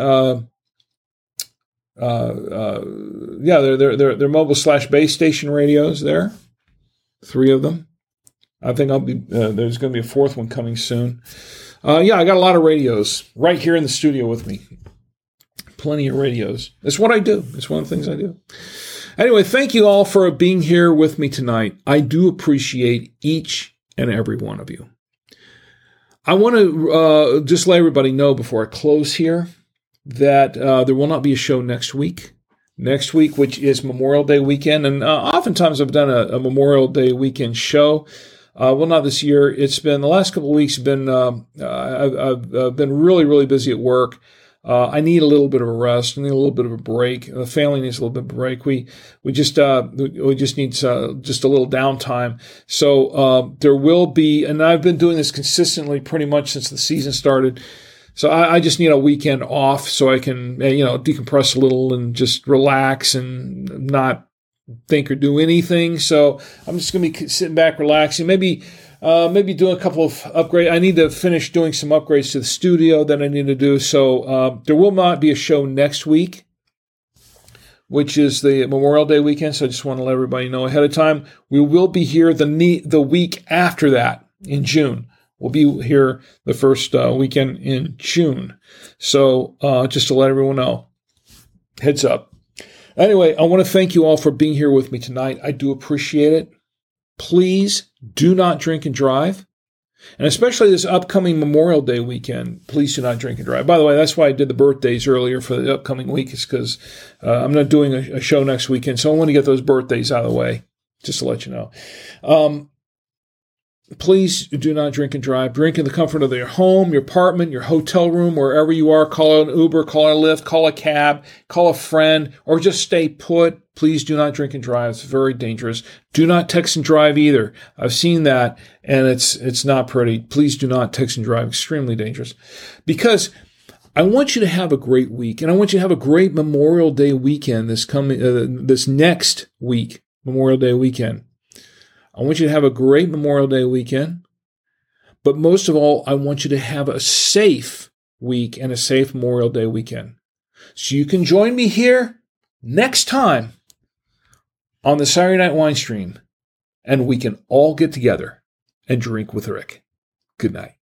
They're mobile / base station radios there. 3 of them. I think there's going to be a 4th one coming soon. I got a lot of radios right here in the studio with me. Plenty of radios. It's what I do. It's one of the things I do. Anyway, thank you all for being here with me tonight. I do appreciate each and every one of you. I want to just let everybody know before I close here that there will not be a show next week. Next week, which is Memorial Day weekend, and oftentimes I've done a Memorial Day weekend show. Well, not this year. It's been the last couple of weeks. I've been really, really busy at work. I need a little bit of a rest. I need a little bit of a break. The family needs a little bit of a break. We just need just a little downtime. So there will be, and I've been doing this consistently pretty much since the season started. So I just need a weekend off so I can, decompress a little and just relax and not think or do anything. So I'm just going to be sitting back, relaxing, maybe doing a couple of upgrades. I need to finish doing some upgrades to the studio that I need to do. So there will not be a show next week, which is the Memorial Day weekend. So I just want to let everybody know ahead of time. We will be here the week after that in June. We'll be here the first weekend in June. So just to let everyone know, heads up. Anyway, I want to thank you all for being here with me tonight. I do appreciate it. Please do not drink and drive. And especially this upcoming Memorial Day weekend, please do not drink and drive. By the way, that's why I did the birthdays earlier for the upcoming week, is because I'm not doing a show next weekend. So I want to get those birthdays out of the way, just to let you know. Please do not drink and drive. Drink in the comfort of your home, your apartment, your hotel room, wherever you are. Call an Uber, call a Lyft, call a cab, call a friend, or just stay put. Please do not drink and drive. It's very dangerous. Do not text and drive either. I've seen that, and it's not pretty. Please do not text and drive. Extremely dangerous. Because I want you to have a great week, and I want you to have a great Memorial Day weekend this next week, Memorial Day weekend. I want you to have a great Memorial Day weekend, but most of all, I want you to have a safe week and a safe Memorial Day weekend. So you can join me here next time on the Saturday Night Wine Stream, and we can all get together and drink with Rick. Good night.